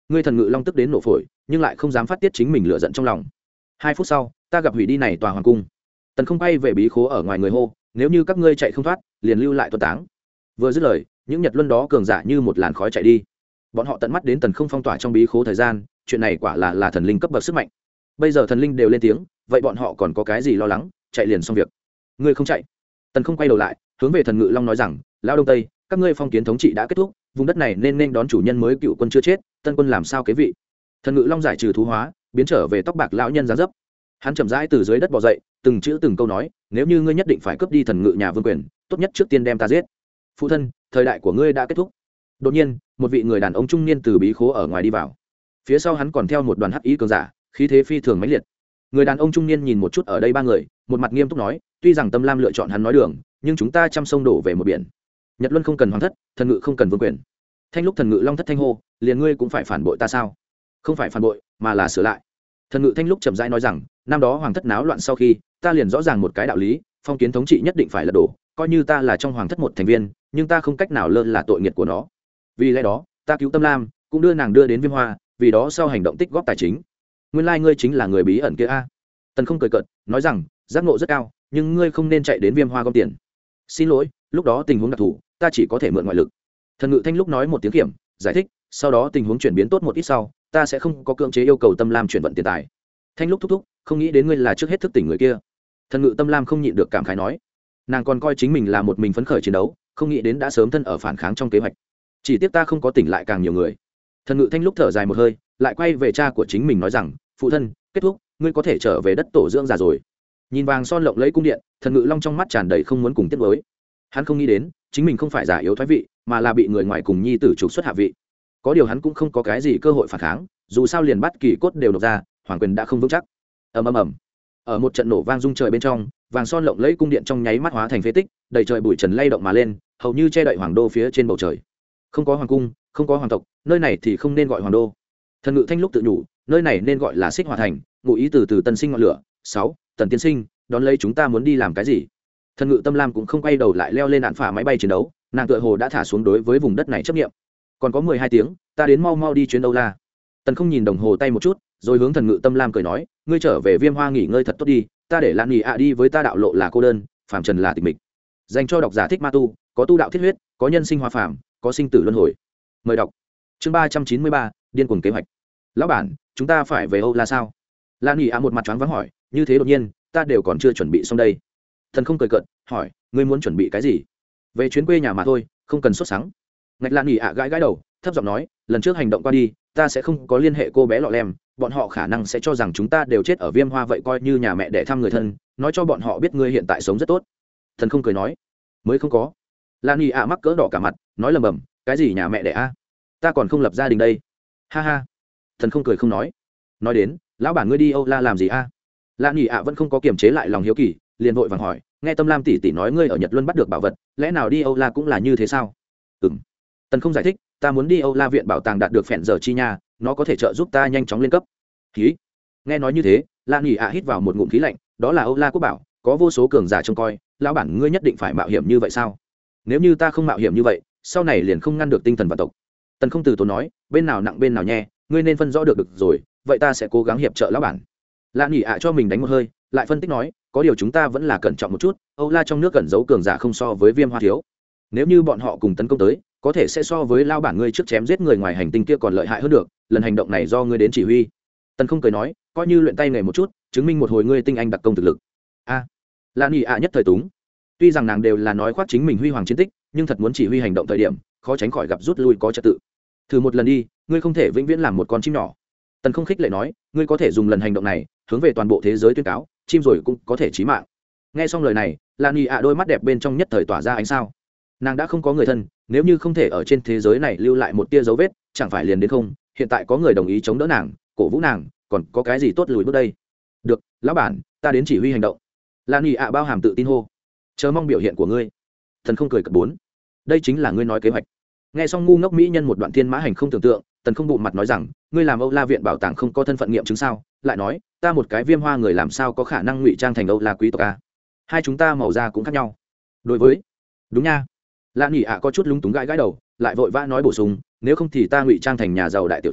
ngươi thần ngự long tức đến nổ phổi nhưng lại không dám phát tiết chính mình lựa giận trong lòng. Hai phút sau ta gặp hủy đi này tòa hoàng cung. Tần không bay về bí khố ở ngoài người hô, nếu như các ngươi chạy không thoát liền lưu lại tuân táng. Vừa dứt lời, những nhật luân đó cường giả như một làn khói chạy đi. Bọn họ tận mắt đến tần không phong tỏa trong bí khố thời gian, chuyện này quả là là thần linh cấp bậc sức mạnh. Bây giờ thần linh đều lên tiếng, vậy bọn họ còn có cái gì lo lắng, chạy liền xong việc. Ngươi không chạy. Tần không quay đầu lại, hướng về thần ngự long nói rằng, lão đông tây, các ngươi phong kiến thống trị đã kết thúc, vùng đất này nên nên đón chủ nhân mới, cựu quân chưa chết, tân quân làm sao kế vị. Thần ngự long giải trừ thú hóa, biến trở về tóc bạc lão nhân dáng dấp. Hắn chậm rãi từ dưới đất bò dậy, từng chữ từng câu nói, nếu như ngươi nhất định phải cướp đi thần ngự nhà vương quyền, tốt nhất trước tiên đem ta giết. Phụ thân, thời đại của ngươi đã kết thúc. Đột nhiên, một vị người đàn ông trung niên từ bí khố ở ngoài đi vào. Phía sau hắn còn theo một đoàn hắc ý cường giả, khí thế phi thường mãnh liệt. Người đàn ông trung niên nhìn một chút ở đây ba người, một mặt nghiêm túc nói, tuy rằng Tâm Lam lựa chọn hắn nói đường, nhưng chúng ta trăm sông đổ về một biển. Nhật Luân không cần hoàng thất, thần ngự không cần vương quyền. Thanh lúc thần ngự long thất thanh hô, liền ngươi cũng phải phản bội ta sao? Không phải phản bội, mà là sửa lại. Thần ngự thanh lúc chậm rãi nói rằng, năm đó hoàng thất náo loạn sau khi, ta liền rõ ràng một cái đạo lý, phong kiến thống trị nhất định phải lật đổ, coi như ta là trong hoàng thất một thành viên, nhưng ta không cách nào lơ là tội nghiệt của nó. Vì lẽ đó, ta cứu Tâm Lam, cũng đưa nàng đưa đến Viêm Hoa, vì đó sau hành động tích góp tài chính. Nguyên lai ngươi chính là người bí ẩn kia a. Tần không cười cợt, nói rằng, giác ngộ rất cao, nhưng ngươi không nên chạy đến Viêm Hoa gom tiền. Xin lỗi, lúc đó tình huống đặc thù, ta chỉ có thể mượn ngoại lực. Thần ngự thanh lúc nói một tiếng kiểm, giải thích, sau đó tình huống chuyển biến tốt một ít sau, ta sẽ không có cưỡng chế yêu cầu Tâm Lam chuyển vận tiền tài. Thanh lúc thúc thúc, không nghĩ đến ngươi là trước hết thức tỉnh người kia. Thần ngự Tâm Lam không nhịn được cảm khái nói, nàng còn coi chính mình là một mình phấn khởi chiến đấu, không nghĩ đến đã sớm thân ở phản kháng trong kế hoạch. Chỉ tiếc ta không có tỉnh lại càng nhiều người. Thần ngự thanh lúc thở dài một hơi, lại quay về cha của chính mình nói rằng, phụ thân, kết thúc, ngươi có thể trở về đất tổ dưỡng già rồi. Nhìn vàng son lộng lẫy cung điện, thần ngự long trong mắt tràn đầy không muốn cùng tiếp với. Hắn không nghĩ đến chính mình không phải giả yếu thoái vị, mà là bị người ngoài cùng nhi tử trục xuất hạ vị. Có điều hắn cũng không có cái gì cơ hội phản kháng, dù sao liền bắt kỳ cốt đều nộp ra, hoàng quyền đã không vững chắc. Ầm ầm ầm. Ở một trận nổ vang rung trời bên trong, vàng son lộng lẫy cung điện trong nháy mắt hóa thành phế tích, đầy trời bụi trần lay động mà lên, hầu như che đậy hoàng đô phía trên bầu trời. Không có hoàng cung, không có hoàng tộc, nơi này thì không nên gọi hoàng đô. Thần ngự thanh lúc tự nhủ, nơi này nên gọi là Xích Hỏa thành, ngụ ý từ từ tân sinh ngọn lửa. Sáu, Tần tiên sinh, đón lấy chúng ta muốn đi làm cái gì? Thần ngự Tâm Lam cũng không quay đầu lại leo lên đạn phả máy bay chiến đấu, nàng tựa hồ đã thả xuống đối với vùng đất này chấp nghiệm. Còn có mười hai tiếng, ta đến mau mau đi chuyến Âu La. Tần không nhìn đồng hồ tay một chút, rồi hướng thần ngự Tâm Lam cười nói, ngươi trở về Viêm Hoa nghỉ ngơi thật tốt đi, ta để Lan Nghị ạ đi với ta, đạo lộ là cô đơn, phàm trần là tịch mịch. Dành cho độc giả thích ma tu, có tu đạo thiết huyết, có nhân sinh hóa phàm, có sinh tử luân hồi. Mời đọc. Chương ba trăm chín mươi ba, điên cuồng kế hoạch. Lão bản, chúng ta phải về Âu La sao? Lan Nghị ạ một mặt choáng váng hỏi, như thế đột nhiên, ta đều còn chưa chuẩn bị xong đây. Thần không cười cợt, hỏi, ngươi muốn chuẩn bị cái gì? Về chuyến quê nhà mà thôi, không cần sốt sắng. Ngạch Lan Nghị ạ gãi gãi đầu, thấp giọng nói, lần trước hành động qua đi, ta sẽ không có liên hệ cô bé lọ lem, bọn họ khả năng sẽ cho rằng chúng ta đều chết ở Viêm Hoa, vậy coi như nhà mẹ để thăm người thân, nói cho bọn họ biết ngươi hiện tại sống rất tốt. Thần không cười nói, mới không có. Lan Nghị ạ mắc cỡ đỏ cả mặt, nói lầm bầm, cái gì nhà mẹ đẻ a? Ta còn không lập gia đình đây. Ha ha. Thần không cười không nói. Nói đến, lão bản ngươi đi Âu La làm gì a? Lan Nghị ạ vẫn không có kiềm chế lại lòng hiếu kỳ, liền vội vàng hỏi, nghe Tâm Lam tỷ tỷ nói ngươi ở Nhật Luân bắt được bảo vật, lẽ nào đi Âu La cũng là như thế sao? Ừm. Tần không giải thích, ta muốn đi Âu La viện bảo tàng đạt được phèn giờ chi nha, nó có thể trợ giúp ta nhanh chóng lên cấp. Khí. Nghe nói như thế, Lan Nghị ạ hít vào một ngụm khí lạnh, đó là Âu La quốc bảo, có vô số cường giả trông coi, lão bản ngươi nhất định phải mạo hiểm như vậy sao? Nếu như ta không mạo hiểm như vậy, sau này liền không ngăn được tinh thần vạn tộc. Tần không từ tốn nói, bên nào nặng bên nào nhẹ, ngươi nên phân rõ được được rồi, vậy ta sẽ cố gắng hiệp trợ lão bản. Lan Nghị ạ cho mình đánh một hơi, lại phân tích nói, có điều chúng ta vẫn là cẩn trọng một chút, Âu La trong nước cẩn giấu cường giả không so với Viêm Hoa thiếu. Nếu như bọn họ cùng tấn công tới, có thể sẽ so với lao bản ngươi trước chém giết người ngoài hành tinh kia còn lợi hại hơn được, lần hành động này do ngươi đến chỉ huy. Tần không cười nói, coi như luyện tay nghề một chút, chứng minh một hồi ngươi tinh anh đặc công thực lực. A. À, Lan Nghị ạ nhất thời túng. Tuy rằng nàng đều là nói khoác chính mình huy hoàng chiến tích, nhưng thật muốn chỉ huy hành động thời điểm, khó tránh khỏi gặp rút lui có trật tự. Thử một lần đi, ngươi không thể vĩnh viễn làm một con chim nhỏ. Tần không khích lệ nói, ngươi có thể dùng lần hành động này hướng về toàn bộ thế giới tuyên cáo, chim rồi cũng có thể chí mạng. Nghe xong lời này, Lan Nghị ạ đôi mắt đẹp bên trong nhất thời tỏa ra ánh sao. Nàng đã không có người thân, nếu như không thể ở trên thế giới này lưu lại một tia dấu vết, chẳng phải liền đến không? Hiện tại có người đồng ý chống đỡ nàng, cổ vũ nàng, còn có cái gì tốt lùi bước đây? Được, lão bản, ta đến chỉ huy hành động. Lan Nghị ạ bao hàm tự tin hô, chờ mong biểu hiện của ngươi. Thần không cười cợt bốn, đây chính là ngươi nói kế hoạch. Nghe xong ngu ngốc mỹ nhân một đoạn thiên mã hành không tưởng tượng, Tần không bụng mặt nói rằng, ngươi làm Âu La viện bảo tàng không có thân phận nghiệm chứng sao? Lại nói, ta một cái Viêm Hoa người làm sao có khả năng ngụy trang thành Âu La quý tộc a? Hai chúng ta màu da cũng khác nhau. Đối với, đúng nha. Lan Nghị ạ có chút lúng túng gãi gãi đầu, lại vội vã nói bổ sung, nếu không thì ta ngụy trang thành nhà giàu đại tiểu thư,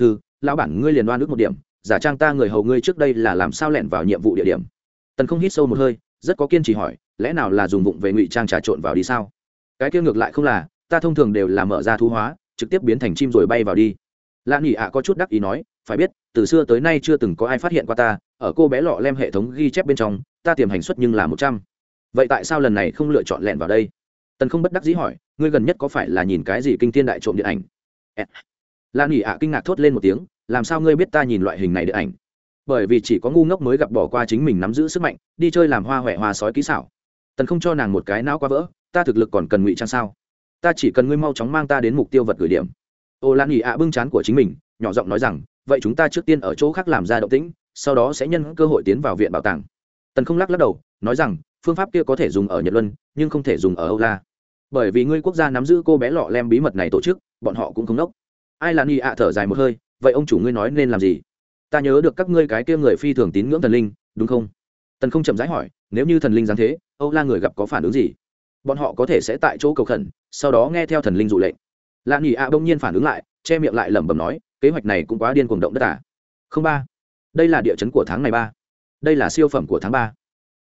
lão bản ngươi liền đoan ước một điểm, giả trang ta người hầu ngươi trước đây là làm sao lẻn vào nhiệm vụ địa điểm. Tần không hít sâu một hơi, rất có kiên trì hỏi, lẽ nào là dùng vụng về ngụy trang trà trộn vào đi sao? Cái kia ngược lại không là, ta thông thường đều là mở ra thú hóa, trực tiếp biến thành chim rồi bay vào đi. Lan nhị ạ có chút đắc ý nói, phải biết từ xưa tới nay chưa từng có ai phát hiện qua ta, ở cô bé lọ lem hệ thống ghi chép bên trong ta tiềm hành suất nhưng là một trăm. Vậy tại sao lần này không lựa chọn lẻn vào đây? Tần không bất đắc dĩ hỏi, ngươi gần nhất có phải là nhìn cái gì kinh thiên đại trộm điện ảnh? Lan nhị ạ kinh ngạc thốt lên một tiếng, làm sao ngươi biết ta nhìn loại hình này điện ảnh? Bởi vì chỉ có ngu ngốc mới gặp bỏ qua chính mình nắm giữ sức mạnh, đi chơi làm hoa hoẹ hoa sói kỹ xảo. Tần không cho nàng một cái não quá vỡ, ta thực lực còn cần ngụy trang sao? Ta chỉ cần ngươi mau chóng mang ta đến mục tiêu vật gửi điểm. Ô Lan nhị ạ bưng chán của chính mình, nhỏ giọng nói rằng, vậy chúng ta trước tiên ở chỗ khác làm ra động tĩnh, sau đó sẽ nhân cơ hội tiến vào viện bảo tàng. Tần không lắc lắc đầu, nói rằng phương pháp kia có thể dùng ở Nhật Luân, nhưng không thể dùng ở Âu La, bởi vì ngươi quốc gia nắm giữ cô bé lọ lem bí mật này tổ chức, bọn họ cũng không đốc. Ai là Nhi ạ thở dài một hơi, vậy ông chủ ngươi nói nên làm gì? Ta nhớ được các ngươi cái kia người phi thường tín ngưỡng thần linh, đúng không? Tần không chậm rãi hỏi, nếu như thần linh dáng thế, Âu La người gặp có phản ứng gì? Bọn họ có thể sẽ tại chỗ cầu khẩn, sau đó nghe theo thần linh dụ lệnh. Lạ Nhi ạ bỗng nhiên phản ứng lại, che miệng lại lẩm bẩm nói, kế hoạch này cũng quá điên cuồng động đất à? Không ba, đây là địa chấn của tháng này ba, đây là siêu phẩm của tháng ba.